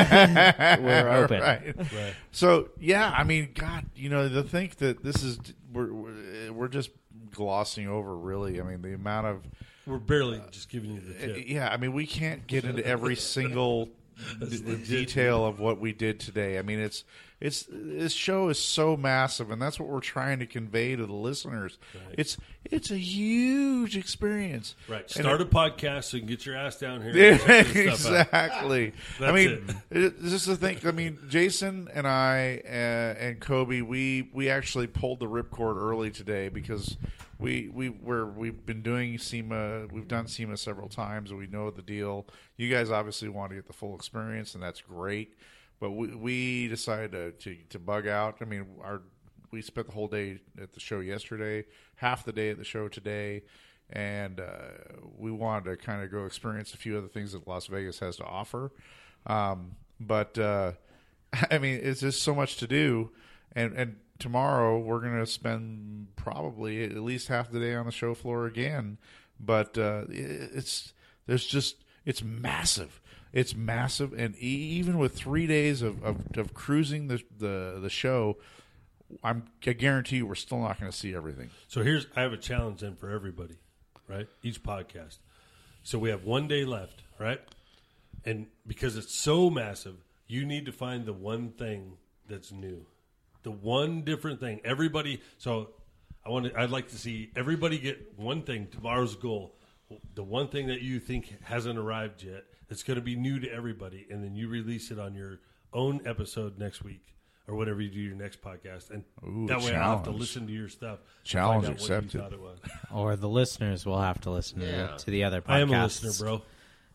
G: we're open.
D: Right.
E: Right.
D: So yeah, I mean, God, you know, to think that this is we're we're we're just glossing over. Really, I mean, the amount of
E: We're barely just giving you the tip.
D: yeah, I mean, we can't get into every single d- detail of what we did today. I mean, it's it's this show is so massive, and that's what we're trying to convey to the listeners.
E: Right.
D: It's it's a huge experience.
E: Right.
D: And
E: Start
D: it-
E: a podcast so you can get your ass down here.
D: Yeah,
E: and check this stuff out.
D: exactly. I
E: That's
D: mean, it. just to think. I mean, Jason and I uh, and Kobe, we we actually pulled the ripcord early today because we we were we've been doing SEMA. We've done SEMA several times, and we know the deal. You guys obviously want to get the full experience, and that's great. but we, we decided to, to to bug out. I mean, our we spent the whole day at the show yesterday, half the day at the show today, and uh, we wanted to kind of go experience a few other things that Las Vegas has to offer. Um, but uh, I mean, it's just so much to do, and and tomorrow we're going to spend probably at least half the day on the show floor again. But uh, it's there's just it's massive. It's massive, and even with three days of, of, of cruising the, the the show, I'm I guarantee you we're still not going to see everything.
E: So here's I have a challenge then for everybody, right? Each podcast. So we have one day left, right? And because it's so massive, you need to find the one thing that's new, the one different thing. Everybody. So I want to. I'd like to see everybody get one thing. Tomorrow's goal, the one thing that you think hasn't arrived yet. It's going to be new to everybody, and then you release it on your own episode next week or whatever you do your next podcast, and
D: Ooh,
E: that way
D: challenge.
E: I'll have to listen to your stuff.
D: Challenge
E: find out what
D: accepted.
E: you thought it was.
G: Or the listeners will have to listen
I: Yeah.
G: to, to the other podcasts.
E: I am a listener, bro.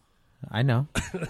G: I know,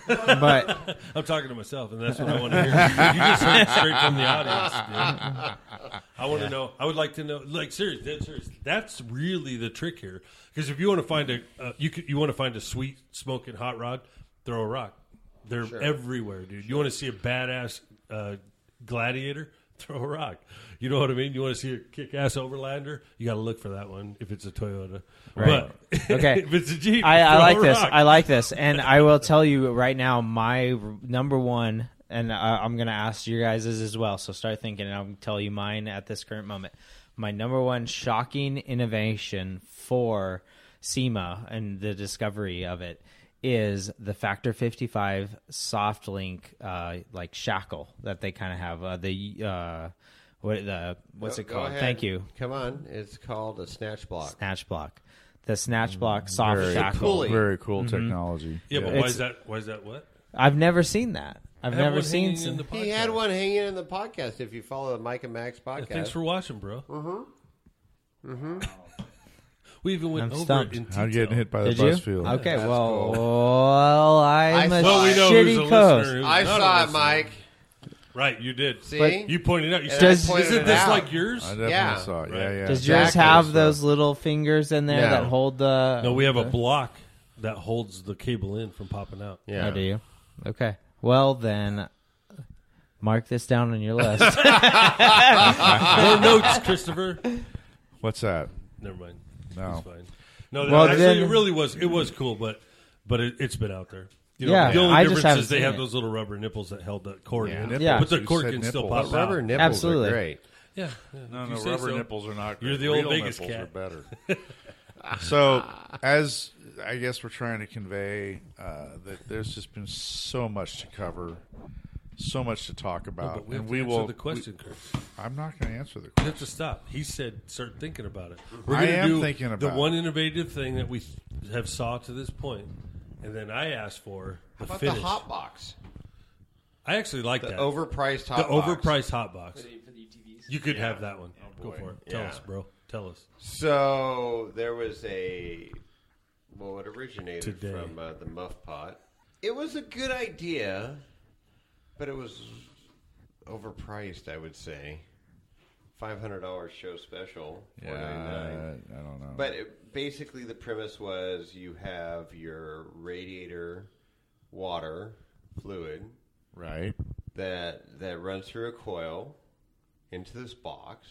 G: but
E: I'm talking to myself, and that's what I want to hear. You just heard it straight from the audience, dude. I want to know. I would like to know. Like, serious, dead serious. That's really the trick here. Because if you want to find a, uh, you could, you want to find a sweet smoking hot rod, throw a rock. They're
I: Sure.
E: everywhere, dude. You want to see a badass uh, gladiator? Throw a rock. You know what I mean? You want to see a kick-ass Overlander? You got to look for that one if it's a Toyota.
G: Right.
E: But
G: Okay.
E: if it's a Jeep,
G: I, I
E: throw
G: like
E: a
G: this.
E: rock.
G: I like this, and I will tell you right now, my r- number one, and I, I'm going to ask you guys as well. So start thinking, and I'll tell you mine at this current moment. My number one shocking innovation for SEMA and the discovery of it is the Factor fifty-five soft link, uh, like shackle that they kind of have. Uh, the uh, what the what's
I: Go-
G: it
I: go
G: called?
I: ahead.
G: Thank you.
I: Come on. It's called a snatch block.
G: Snatch block. The snatch block soft
D: Very
G: shackle.
I: pulley.
D: Very cool technology.
E: Yeah, but
G: It's-
E: why is that? Why is that? What?
G: I've never seen that. I've
E: I have
G: never
E: one
G: seen.
E: hanging in the
I: He
E: podcast.
I: had one hanging in the podcast. If you follow the Mike and Max
E: Yeah,
I: podcast,
E: thanks for watching, bro.
I: Mm-hmm. Mm-hmm.
E: We even went
G: I'm
E: over
G: stumped.
E: it in
D: How
E: detail.
D: getting hit by the
G: Did you?
D: bus field.
G: Okay,
I: That's
G: well,
I: cool.
G: well, I'm
I: I
G: a
I: saw
E: Well, we
I: it.
E: know who's
G: shitty
E: a
G: coast.
E: listener. Who's
I: I
E: not a
I: saw it,
E: listener.
I: Mike.
E: Right, you did.
I: See?
E: You pointed out. You
I: And
E: said,
I: I
G: Does-
I: pointed
E: "Isn't
I: it
E: this
I: out.
E: like yours?"
D: I definitely
I: Yeah.
D: saw it. Yeah,
E: Right.
D: yeah.
G: Does yours
I: Exactly.
G: have those little fingers in there
I: No.
G: that hold the?
E: No, we have a
G: the-
E: block that holds the cable in from popping out.
I: Yeah.
G: Oh, do you? Okay. Well, then, mark this down on your list.
E: More notes, Christopher.
D: What's that?
E: Never mind.
D: No.
E: It's fine. No,
G: Well,
E: actually,
G: then-
E: it really was. It was cool, but but it, it's been out there. You know,
G: Yeah,
E: the only
G: I just
E: difference
G: haven't
E: is they
G: seen
E: have
G: it.
E: those little rubber nipples that held the cord
D: Yeah,
E: in.
D: nipples.
G: Yeah.
E: But the
D: You
E: cord
D: said
E: can still
D: nipples.
E: pop
I: But rubber
E: out.
I: nipples
G: Absolutely.
I: are great.
E: Yeah, yeah.
D: No,
E: If
D: no,
E: you say
D: rubber
E: so.
D: nipples are not
E: You're
D: great.
E: the old
D: Real
E: Vegas
D: nipples
E: cat.
D: are better. So, as I guess we're trying to convey uh, that there's just been so much to cover, so much to talk
E: No,
D: about,
E: but we have
D: and
E: to
D: we
E: answer
D: will.
E: the question, Chris.
D: we- I'm not going to answer the
E: You
D: question.
E: have to stop. He said, "Start thinking about it." We're
D: I
E: gonna
D: am
E: do
D: thinking
E: the
D: about
E: one
D: it.
E: innovative thing that we have saw to this point, and then I asked for the
I: How about
E: finish.
I: the hot box?
E: I actually like
I: The
E: that.
I: overpriced hot
E: the
I: box.
E: overpriced hot box.
F: For the, for the U T Vs.
E: You could have that one.
D: Oh,
E: Go for it. Tell
I: Yeah.
E: us, bro. Tell us.
I: So there was a well, it originated
E: Today.
I: from uh, the Muff Pot. It was a good idea, but it was overpriced. I would say five hundred dollars show special.
D: Yeah,
I: four ninety-nine.
D: I don't know.
I: But it, basically, the premise was you have your radiator water fluid
D: right.
I: that that runs through a coil into this box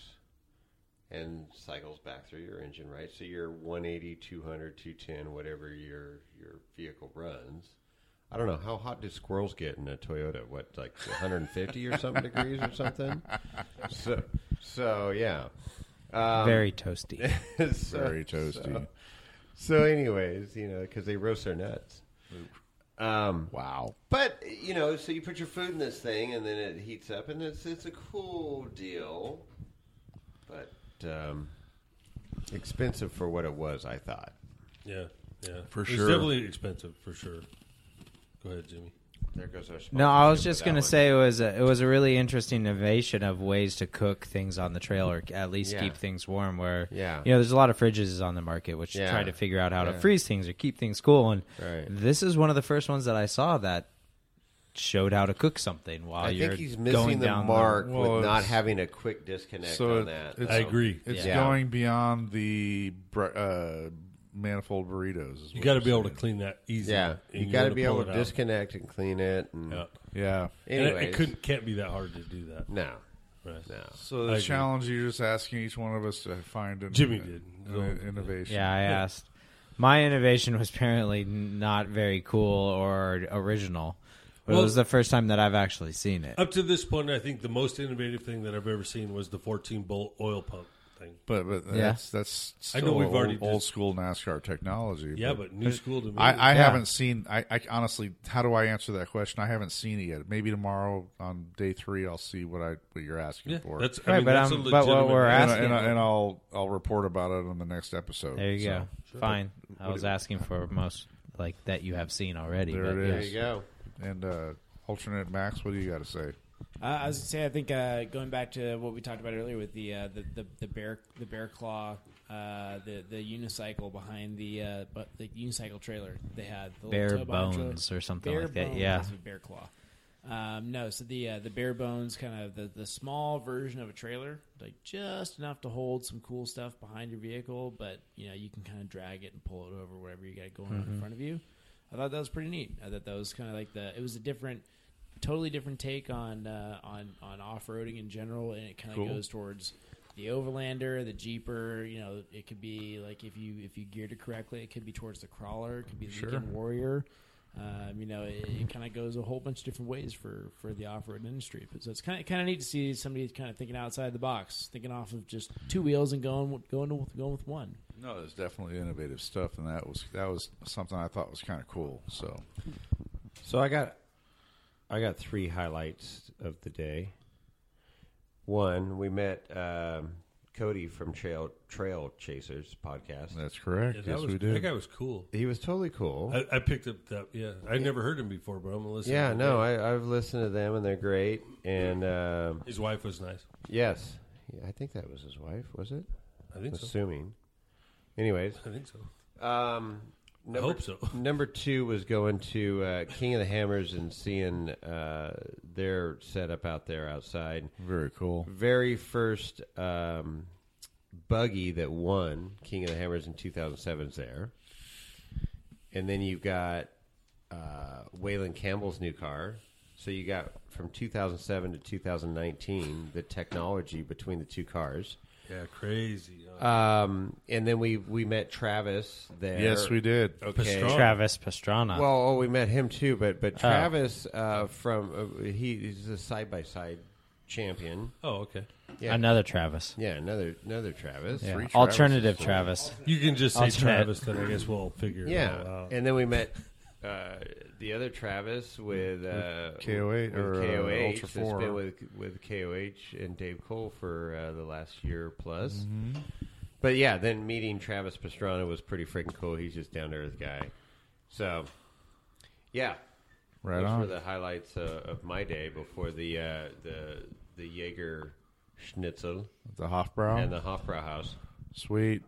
I: and cycles back through your engine, right? So you're one eighty, two hundred, two ten, whatever your your vehicle runs. I don't know, how hot do squirrels get in a Toyota? What, like one hundred fifty or something degrees or something? So, so yeah. Um,
G: Very toasty.
I: so-
D: Very toasty.
I: So, so anyways, you know, because they roast their nuts. Um,
D: Wow.
I: but you know, so you put your food in this thing, and then it heats up, and it's it's a cool deal, but um, expensive for what it was. I thought.
E: Yeah, yeah.
D: For
E: it's
D: sure.
E: definitely expensive, for sure. Go ahead, Jimmy.
I: There goes our.
G: No, I was
I: sponsorship
G: just
I: with
G: going to
I: that
G: say it was a, it was a really interesting innovation of ways to cook things on the trail, or at least
I: Yeah.
G: keep things warm. Where
I: Yeah.
G: you know, there's a lot of fridges on the market which
I: Yeah.
G: try to figure out how
I: Yeah.
G: to freeze things or keep things cool, and
I: Right.
G: this is one of the first ones that I saw that showed how to cook something while
I: I
G: you're
I: think he's
G: going
I: missing the
G: down
I: mark
D: the, well,
I: with not having a quick disconnect
D: so
I: on that.
D: It's,
E: I agree.
D: It's
I: yeah.
D: going beyond the uh, manifold burritos.
E: You got to be able to clean that easy.
I: Yeah,
E: and
I: you got to be
E: pull
I: able
E: it
I: to
E: out.
I: disconnect and clean it. And
E: Yeah.
D: Yeah.
E: And it,
I: anyways,
E: it couldn't can't be that hard to do that.
I: no,
E: Right.
I: no.
D: So
E: I
D: the
E: agree.
D: challenge you're just asking each one of us to find an,
E: Jimmy did.
D: an innovation.
G: Yeah, I asked. My innovation was apparently not very cool or original, but
E: Well-
G: it was the first time that I've actually seen it.
E: Up to this point, I think the most innovative thing that I've ever seen was the fourteen bolt oil pump thing.
D: But but
G: Yeah.
D: that's that's
E: I
D: still
E: know we've
D: old,
E: already
D: old
E: just-
D: school NASCAR technology.
E: Yeah, but new school to me.
D: I, I
G: Yeah.
D: haven't seen. I, I honestly, how do I answer that question? I haven't seen it yet. Maybe tomorrow on day three, I'll see what I what you're asking
E: yeah,
D: for.
E: that's I
G: Right,
E: mean,
G: but,
E: that's
G: um,
E: a
G: but what
E: legitimate
G: we're
D: and,
G: asking-
D: and, and I'll I'll report about it on the next episode.
G: There you
D: So,
G: go. Fine. I was asking for most like that you have seen already.
D: There
G: but
D: it
I: There
D: is.
I: you go.
D: And uh, alternate Max, what do you got to say?
F: Uh, I was gonna say, I think uh, going back to what we talked about earlier with the uh, the, the the bear the bear claw, uh, the the unicycle behind the uh, but the unicycle trailer they had the
G: Bare
F: little tow behind trailer.
G: bones or something
F: Bare
G: like that.
F: bones,
G: Yeah.
F: that's a bear claw. Um, no, so the uh, the bare bones kind of the, the small version of a trailer, like just enough to hold some cool stuff behind your vehicle, but you know you can kind of drag it and pull it over wherever you got going on in front of you. I thought that was pretty neat. I thought that was kind of like the it was a different, totally different take on uh, on on off roading in general, and it kind of
D: Cool.
F: goes towards the Overlander, the Jeeper. You know, it could be like if you if you geared it correctly, it could be towards the Crawler, it could be the
D: Sure.
F: Weekend Warrior. Um, you know, it, it kind of goes a whole bunch of different ways for, for the off road industry. So it's kind of kind of neat to see somebody kind of thinking outside the box, thinking off of just two wheels and going going to, going with one.
D: No, there's definitely innovative stuff, and that was that was something I thought was kind of cool. So
I: So I got, I got three highlights of the day. One, we met um, Cody from Trail Trail Chasers podcast.
D: that's correct.
E: Yeah, that
D: yes,
E: was,
D: we
E: That
D: did.
E: guy was cool.
I: He was totally cool.
E: I, I picked up that. Yeah, I'd never heard him before, but I'm gonna listen.
I: yeah,
E: to him
I: no,
E: again.
I: I, I've listened to them and they're great. And um,
E: His wife was nice.
I: yes, yeah, I think that was his wife. Was it?
E: I think so.
I: Assuming. Anyways,
E: I think so.
I: um, number,
E: hope so.
I: number two was going to uh, King of the Hammers and seeing uh, their setup out there outside.
D: Very cool.
I: Very first um, buggy that won King of the Hammers in two thousand seven is there. And then you've got uh, Waylon Campbell's new car. So you got from two thousand seven to two thousand nineteen the technology between the two cars.
E: Yeah, crazy. huh?
I: Um, and then we, we met Travis there.
D: Yes, we did.
I: Okay.
E: Pastrana.
G: Travis Pastrana.
I: Well, oh, we met him too, but but Travis uh, from uh, he, he's a side by side champion.
E: Oh, okay.
I: Yeah,
G: Another Travis.
I: yeah, another another Travis.
G: Yeah.
D: Three
G: Alternative
D: Travises.
G: Travis.
E: You can just say
G: Alternate.
E: Travis, then I guess we'll figure it
I: Yeah,
E: all out.
I: and then we met uh, the other Travis with, uh,
D: K O H
I: with
D: or, uh,
I: K O H.
D: Ultra
I: That's
D: four.
I: been with with K O H and Dave Cole for uh, the last year plus.
D: Mm-hmm.
I: But yeah, then meeting Travis Pastrana was pretty freaking cool. He's just down to earth guy. So yeah,
D: Right
I: those
D: on.
I: were the highlights uh, of my day before the uh, the the Jaeger Schnitzel
D: The Hofbrau.
I: and the Hofbrauhaus.
D: Sweet.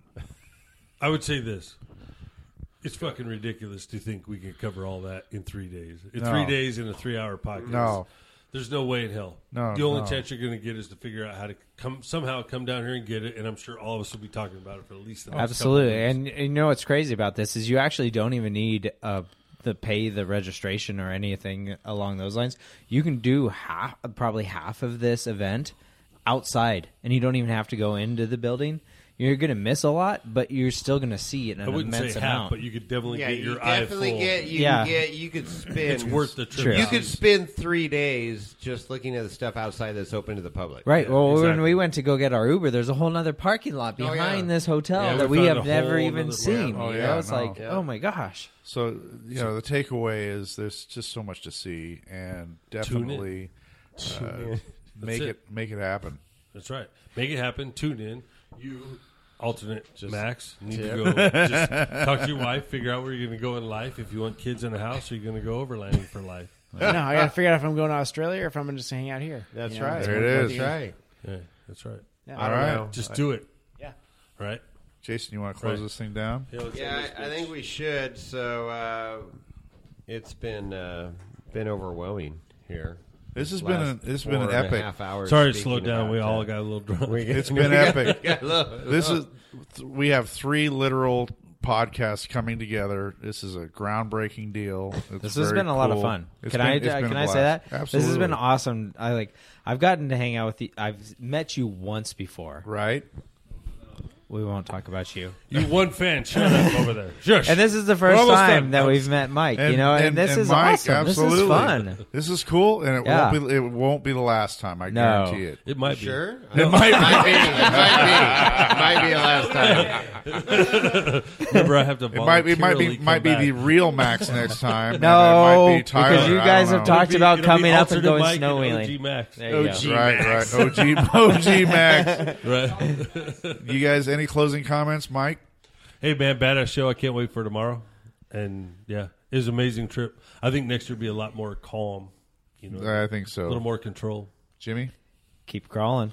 E: I would say this. It's fucking ridiculous to think we can cover all that in three days. In
D: No.
E: three days in a three-hour podcast.
D: No.
E: There's no way in hell.
D: No,
E: The only
D: no.
E: chance you're going to get is to figure out how to come somehow come down here and get it, and I'm sure all of us will be talking about it for at least the next
G: Absolutely.
E: couple of
G: And you know what's crazy about this is you actually don't even need uh, the pay the registration or anything along those lines. You can do half, probably half of this event outside, and you don't even have to go into the building. You're going to miss a lot, but you're still going to see it in
E: I
G: an
E: wouldn't
G: immense
E: say
G: amount.
E: half, but you could definitely
I: Yeah,
E: get
I: you
E: your eye
I: definitely
E: full.
I: get you
G: Yeah.
I: get you could spend.
E: It's worth the trip.
G: True.
I: You could spend three days just looking at the stuff outside that's open to the public.
G: Right.
E: Yeah,
G: well, when
E: exactly.
G: we went to go get our Uber, there's a whole other parking lot
I: Oh,
G: behind
I: yeah.
G: this hotel
E: Yeah, we
G: that we
E: found
G: have
E: a
G: never
E: whole
G: even
E: other
G: seen.
E: part.
D: Oh,
G: you
D: yeah,
G: know, it's
D: no.
G: like,
I: Yeah.
G: oh my gosh.
D: So you know, the takeaway is there's just so much to see, and definitely uh, make
E: it.
D: it. make it happen.
E: That's right. Make it happen. Tune in. You, alternate Max, need
I: Tip.
E: to go just talk to your wife, figure out where you're going to go in life. If you want kids in a house, or you're going to go overlanding for life.
F: no, I got to figure out if I'm going to Australia or if I'm going to just hang out here.
I: That's
F: You know,
I: right.
F: it's
D: There
F: one
D: it
F: of
D: is.
F: those
I: That's
F: things.
I: right.
E: Yeah, that's right.
F: Yeah.
I: I don't
D: All right.
I: know.
E: Just do it.
F: Yeah.
E: Right?
D: Jason, you want to close
E: Right.
D: this thing down?
E: Yeah, let's
I: Yeah,
E: end this
I: I, I
E: bitch.
I: think we should. So uh, it's been uh, been overwhelming here.
D: This has been an, this has been an epic.
I: Half hours
E: Sorry to slow down. We all got a little drunk.
D: It's been epic. This is we have three literal podcasts coming together. This is a groundbreaking deal. It's
G: this has
D: very
G: been a lot
D: cool.
G: of fun.
D: It's
G: Can
D: been,
G: I
D: it's
G: uh,
D: been
G: can
D: a
G: I
D: blast.
G: say that?
D: Absolutely.
G: This has been awesome. I like. I've gotten to hang out with you. I've met you once before.
D: Right.
G: We won't talk about you.
E: You one fan. Shut up over there. Shush.
G: And this is the first time done. that we've met Mike.
D: And,
G: you know, and,
D: and
G: this
D: and
G: is
D: Mike,
G: awesome.
D: Absolutely.
G: This is fun.
D: This is cool, and it
G: Yeah.
D: won't be. It won't be the last time. I
G: No.
D: guarantee it.
E: It might be.
I: Sure?
D: It might,
I: It might be. It might be. It might be the last time.
E: Remember, I have to.
D: It might be. Might be.
E: voluntarily
D: Might be
E: come
D: the
E: back.
D: real Max next time. and
G: No,
D: it might be Tyler.
G: because you
D: I
G: guys
D: don't
G: have
D: know.
G: talked
E: It'll be-
G: about
E: it'll be
G: coming up and
E: alternate
G: going
E: Mike
G: snow
E: and
G: wheeling.
E: O G Max.
G: There you
E: O G
G: go.
D: Right, right. O G, O G Max.
E: Right.
D: You guys, any closing comments, Mike?
E: Hey man, badass show! I can't wait for tomorrow. And yeah, it was an amazing trip. I think next year will be a lot more calm. You know,
D: I think so.
E: a little more control.
D: Jimmy,
G: Keep crawling.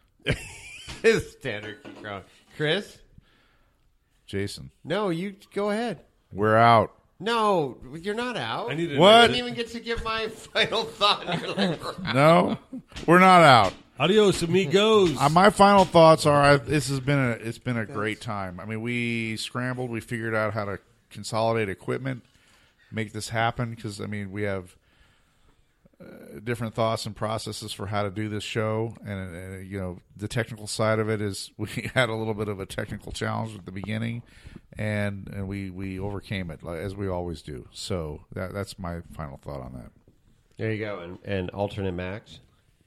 I: His standard keep growing. Chris?
D: Jason,
I: No, you go ahead.
D: we're out.
I: No, you're not out.
E: I need to
D: What?
I: I didn't even get to give my final thought. And you're like, we're out.
D: No, we're not out.
E: Adios, amigos.
D: Uh, my final thoughts are: I, this has been a it's been a great time. I mean, we scrambled, we figured out how to consolidate equipment, make this happen. Because I mean, we have uh, different thoughts and processes for how to do this show, and uh, you know, the technical side of it is we had a little bit of a technical challenge at the beginning, and and we we overcame it like, as we always do. So that that's my final thought on that.
I: There you go. And, and alternate Max.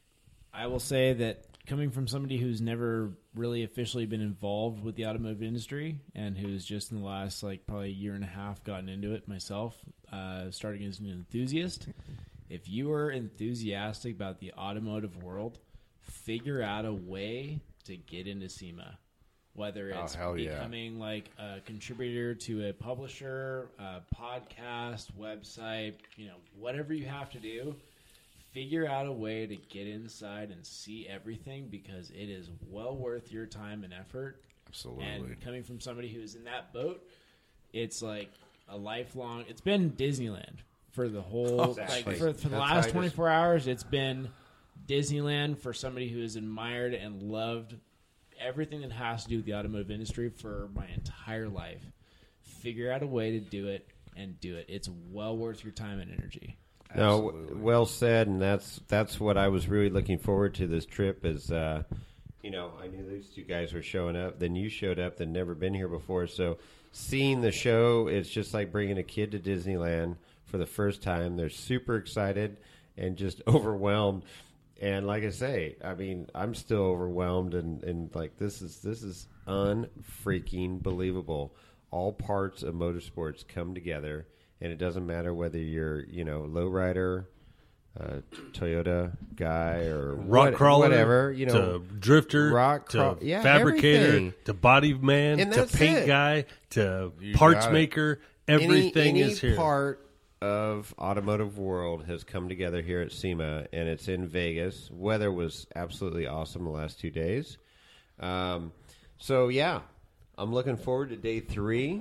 F: I will say that coming from somebody who's never really officially been involved with the automotive industry and who's just in the last like probably year and a half gotten into it myself, uh, starting as an enthusiast, if you are enthusiastic about the automotive world, figure out a way to get into SEMA. Whether it's
D: Oh, hell yeah.
F: becoming like a contributor to a publisher, a podcast, website, you know, whatever you have to do, figure out a way to get inside and see everything because it is well worth your time and effort.
D: Absolutely.
F: And coming from somebody who's in that boat, it's like a lifelong. It's been Disneyland for the whole
I: Exactly.
F: like for, for the
I: That's
F: last
I: how I just-
F: twenty-four hours. It's been Disneyland for somebody who has admired and loved everything that has to do with the automotive industry for my entire life. Figure out a way to do it and do it. It's well worth your time and energy.
I: No,
D: Absolutely.
I: well said, and that's that's what I was really looking forward to this trip. Is uh, you know, I knew these two guys were showing up. Then you showed up. They'd never been here before, so seeing the show, it's just like bringing a kid to Disneyland for the first time. They're super excited and just overwhelmed. And like I say, I mean, I'm still overwhelmed, and, and like this is this is unfreaking believable. All parts of motorsports come together. And it doesn't matter whether you're, you know, lowrider, uh, Toyota guy, or
E: rock
I: what,
E: crawler,
I: whatever, you know,
E: to drifter,
I: rock
E: to
I: craw- yeah,
E: fabricator,
I: everything.
E: to body man,
I: And
E: to
I: that's
E: paint
I: it.
E: guy, to
D: You
E: parts
D: got it.
E: maker. Everything
I: any, any
E: is here.
I: part of automotive world has come together here at SEMA, and it's in Vegas. Weather was absolutely awesome the last two days. Um, so yeah, I'm looking forward to day three.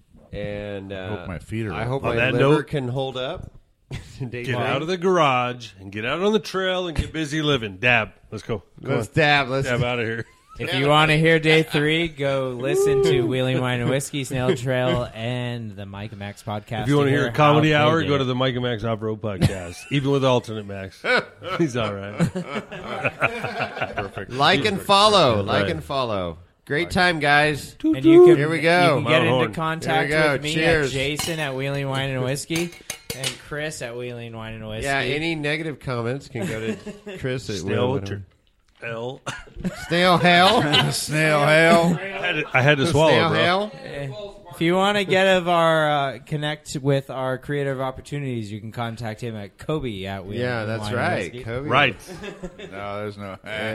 I: And uh,
D: hope my feet are
I: I
D: up.
I: hope
E: On
I: my
E: that
I: liver
E: note,
I: can hold up. Day
E: Get
I: three.
E: out of the garage and get out on the trail and get busy living. Dab. Let's go. Come
I: Let's
E: on.
I: dab. Let's
E: Dab out of here.
G: If you want to hear day three, go listen to Wheeling Wine and Whiskey, Snail Trail, and the Mike and Max podcast.
E: If you want to hear a
G: how
E: comedy
G: they
E: hour,
G: did
E: go
G: it.
E: to the Mike and Max Off Road Podcast. Even with alternate Max, he's all right.
D: Perfect.
I: like and follow. Like
E: Right.
I: and follow. Great time, guys.
G: And you can,
I: Here we go.
G: You can get
E: Mountain
G: into
E: Horn.
G: contact
I: Here we go.
G: with me
I: Cheers.
G: at Jason at Wheeling Wine and Whiskey and Chris at Wheeling Wine and Whiskey.
I: Yeah, any negative comments can go to Chris at
E: Snail
I: Will-
E: to L.
I: Snail Hell.
D: Snail hail.
E: I had to, I had to swallow,
I: Snail
E: bro.
I: Hell.
G: If you want to get of our uh, connect with our creative opportunities, you can contact him at Kobe at Wheeling
I: Yeah, that's
G: Wine and
I: right.
G: Whiskey.
I: Kobe.
E: Right.
D: No, there's no.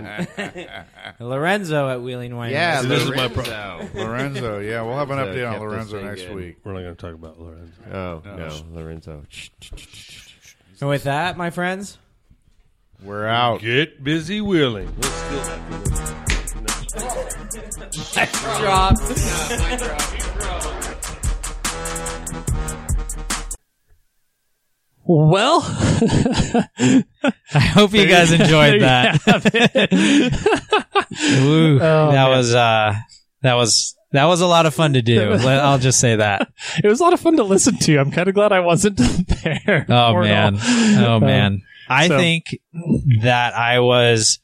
G: Lorenzo at Wheeling Wine.
I: Yeah,
G: and
E: See, this
G: Whiskey.
E: is my
I: Lorenzo.
D: Lorenzo. Yeah, we'll have an
I: So
D: update on
I: kept this
D: Lorenzo
I: thing
D: next
I: good.
D: week.
E: We're not going to talk about Lorenzo.
I: Oh,
D: No.
I: no, Lorenzo.
G: And with that, my friends,
D: We're out.
E: Get busy wheeling. Let's still
G: drop.
A: Well,
C: I hope you guys enjoyed that. Ooh,
A: Oh,
C: that
A: man.
C: was uh, that was that was a lot of fun to do. Let- I'll just say that.
A: It was a lot of fun to listen to. I'm kind of glad I wasn't there.
C: Oh
A: for it
C: man,
A: all.
C: oh
A: Um,
C: man. I
A: so-
C: think that I was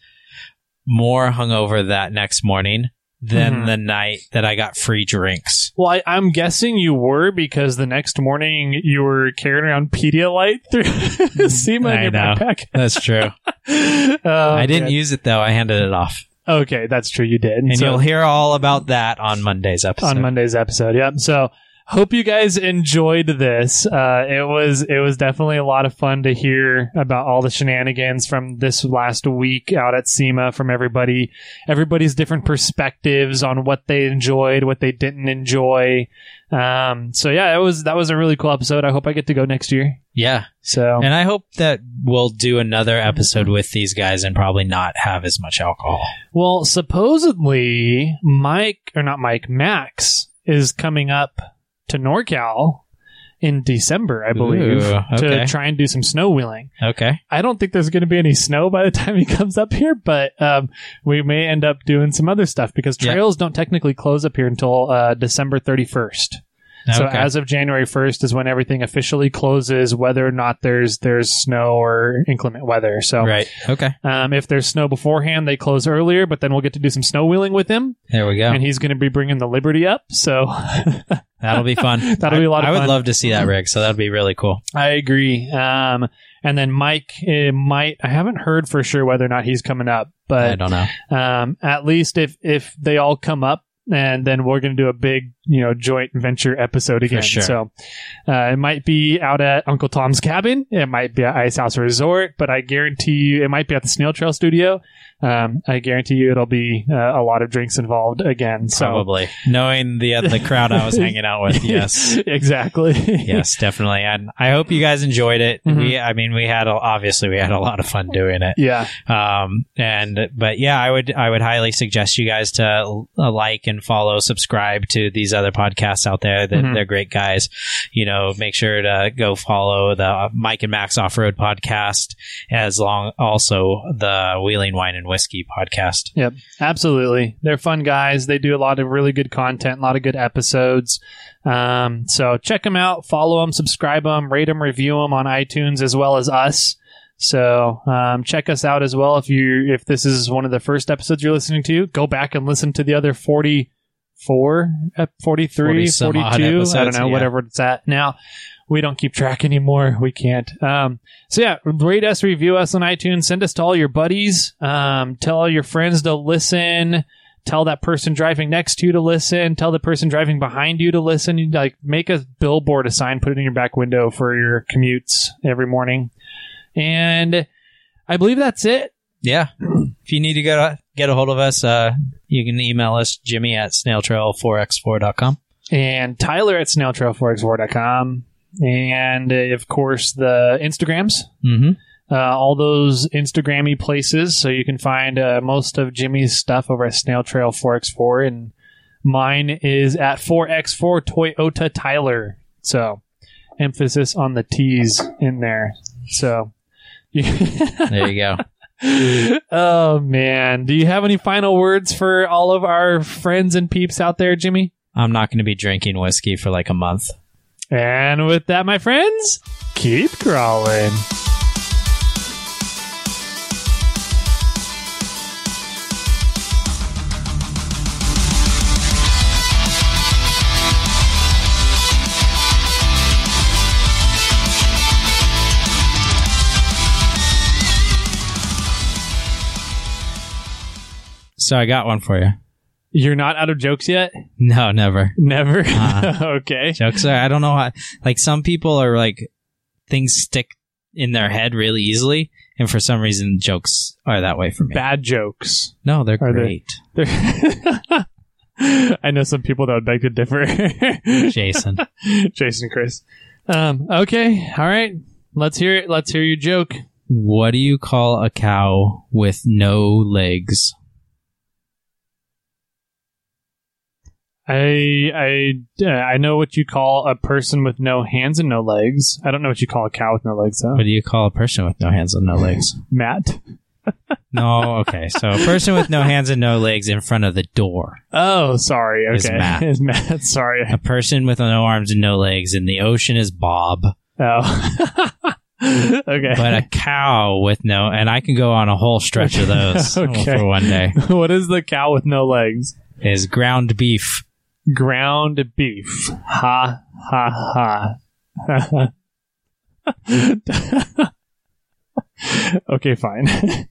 C: more hungover that next morning than
A: Mhm.
C: the night that I got free drinks.
A: Well, I, I'm guessing you were because the next morning you were carrying around Pedialyte through SEMA in
C: I
A: your
C: know.
A: backpack.
C: That's true.
A: Oh,
C: I didn't
A: man.
C: use it though. I handed it off.
A: Okay, that's true. You did.
C: And
A: So-
C: you'll hear all about that on Monday's episode.
A: on Monday's episode. Yep. So hope you guys enjoyed this. Uh, it was it was definitely a lot of fun to hear about all the shenanigans from this last week out at SEMA from everybody, everybody's different perspectives on what they enjoyed, what they didn't enjoy. Um, so yeah, it was that was a really cool episode. I hope I get to go next year.
C: Yeah.
A: So
C: And I hope that we'll do another episode with these guys and probably not have as much alcohol.
A: well, supposedly Mike or not Mike Max is coming up to NorCal in December, I believe,
C: Ooh, okay.
A: to try and do some snow wheeling.
C: Okay.
A: I don't think there's going to be any snow by the time he comes up here, but um, we may end up doing some other stuff because
C: Yeah.
A: trails don't technically close up here until uh, December thirty-first. So
C: Okay.
A: as of January first is when everything officially closes, whether or not there's there's snow or inclement weather. So
C: Right. Okay.
A: um, if there's snow beforehand, they close earlier, but then we'll get to do some snow wheeling with him,
C: There we go.
A: and he's going to be bringing the Liberty up. So
C: That'll be fun.
A: That'll be a lot of
C: I, I
A: fun.
C: would love to see that rig, so that'd be really cool.
A: I agree. Um, and then Mike uh, might. I haven't heard for sure whether or not he's coming up,
C: I
A: but
C: don't know.
A: um, at least if if they all come up, and then we're going to do a big, you know, joint venture episode again.
C: sure.
A: So uh, it might be out at Uncle Tom's cabin. It might be at Ice House Resort, but I guarantee you it might be at the Snail Trail Studio. Um, I guarantee you it'll be uh, a lot of drinks involved again. So
C: Probably. Knowing the the crowd I was hanging out with, yes.
A: exactly.
C: Yes, definitely. And I hope you guys enjoyed it.
A: Mhm.
C: We I mean we had a, obviously we had a lot of fun doing it.
A: Yeah.
C: Um and but yeah, I would I would highly suggest you guys to uh, like and follow, subscribe to these other podcasts out there. They're,
A: Mhm.
C: they're great guys. You know, make sure to go follow the Mike and Max Off Road podcast, as long also the Wheeling Wine and Whiskey podcast.
A: Yep, absolutely. They're fun guys. They do a lot of really good content, a lot of good episodes. Um, so check them out, follow them, subscribe them, rate them, review them on iTunes as well as us. So um, check us out as well. If you if this is one of the first episodes you're listening to, go back and listen to the other forty-four, uh, forty-three,
C: forty some odd
A: forty-two. I don't
C: episodes,
A: know,
C: yeah.
A: whatever it's at now. We don't keep track anymore. We can't. Um, so yeah, rate us, review us on iTunes. Send us to all your buddies. Um, tell all your friends to listen. Tell that person driving next to you to listen. Tell the person driving behind you to listen. You, like make a billboard, a sign, put it in your back window for your commutes every morning. And I believe that's it.
C: Yeah. If you need to get a, get a hold of us, uh, you can email us, Jimmy at snail trail four x four dot com.
A: And Tyler at snail trail four x four dot com. And uh, of course, the Instagrams.
C: Mm-hmm.
A: Uh, all those Instagrammy places, so you can find uh, most of Jimmy's stuff over at Snail Trail four by four, and mine is at four by four Toyota Tyler. So, emphasis on the T's in there. So,
C: there you go.
A: Oh man, do you have any final words for all of our friends and peeps out there, Jimmy?
C: I'm not going to be drinking whiskey for like a month.
A: And with that, my friends, keep crawling.
C: So I got one for you.
A: You're not out of jokes yet?
C: No, never.
A: Never?
C: Uh,
A: Okay.
C: Jokes are, I don't know how, like some people are like, things stick in their head really easily. And for some reason, jokes are that way for me.
A: Bad jokes.
C: No, they're
A: Are they-
C: great.
A: They're- I know some people that would beg to differ.
C: Jason.
A: Jason, Chris. Um, okay. All right. Let's hear it. Let's hear your joke.
C: What do you call a cow with no legs?
A: I I uh, I know what you call a person with no hands and no legs. I don't know what you call a cow with no legs, though.
C: What do you call a person with no hands and no legs?
A: Matt.
C: No, okay. So a person with no hands and no legs in front of the door.
A: Oh, sorry. Okay.
C: Is Matt.
A: Is Matt. Sorry.
C: A person with no arms and no legs in the ocean is Bob.
A: Oh. Okay.
C: But a cow with no, and I can go on a whole stretch of those
A: Okay.
C: for one day.
A: What is the cow with no legs?
C: Is ground beef.
A: Ground beef. Ha, ha, ha. Okay, fine.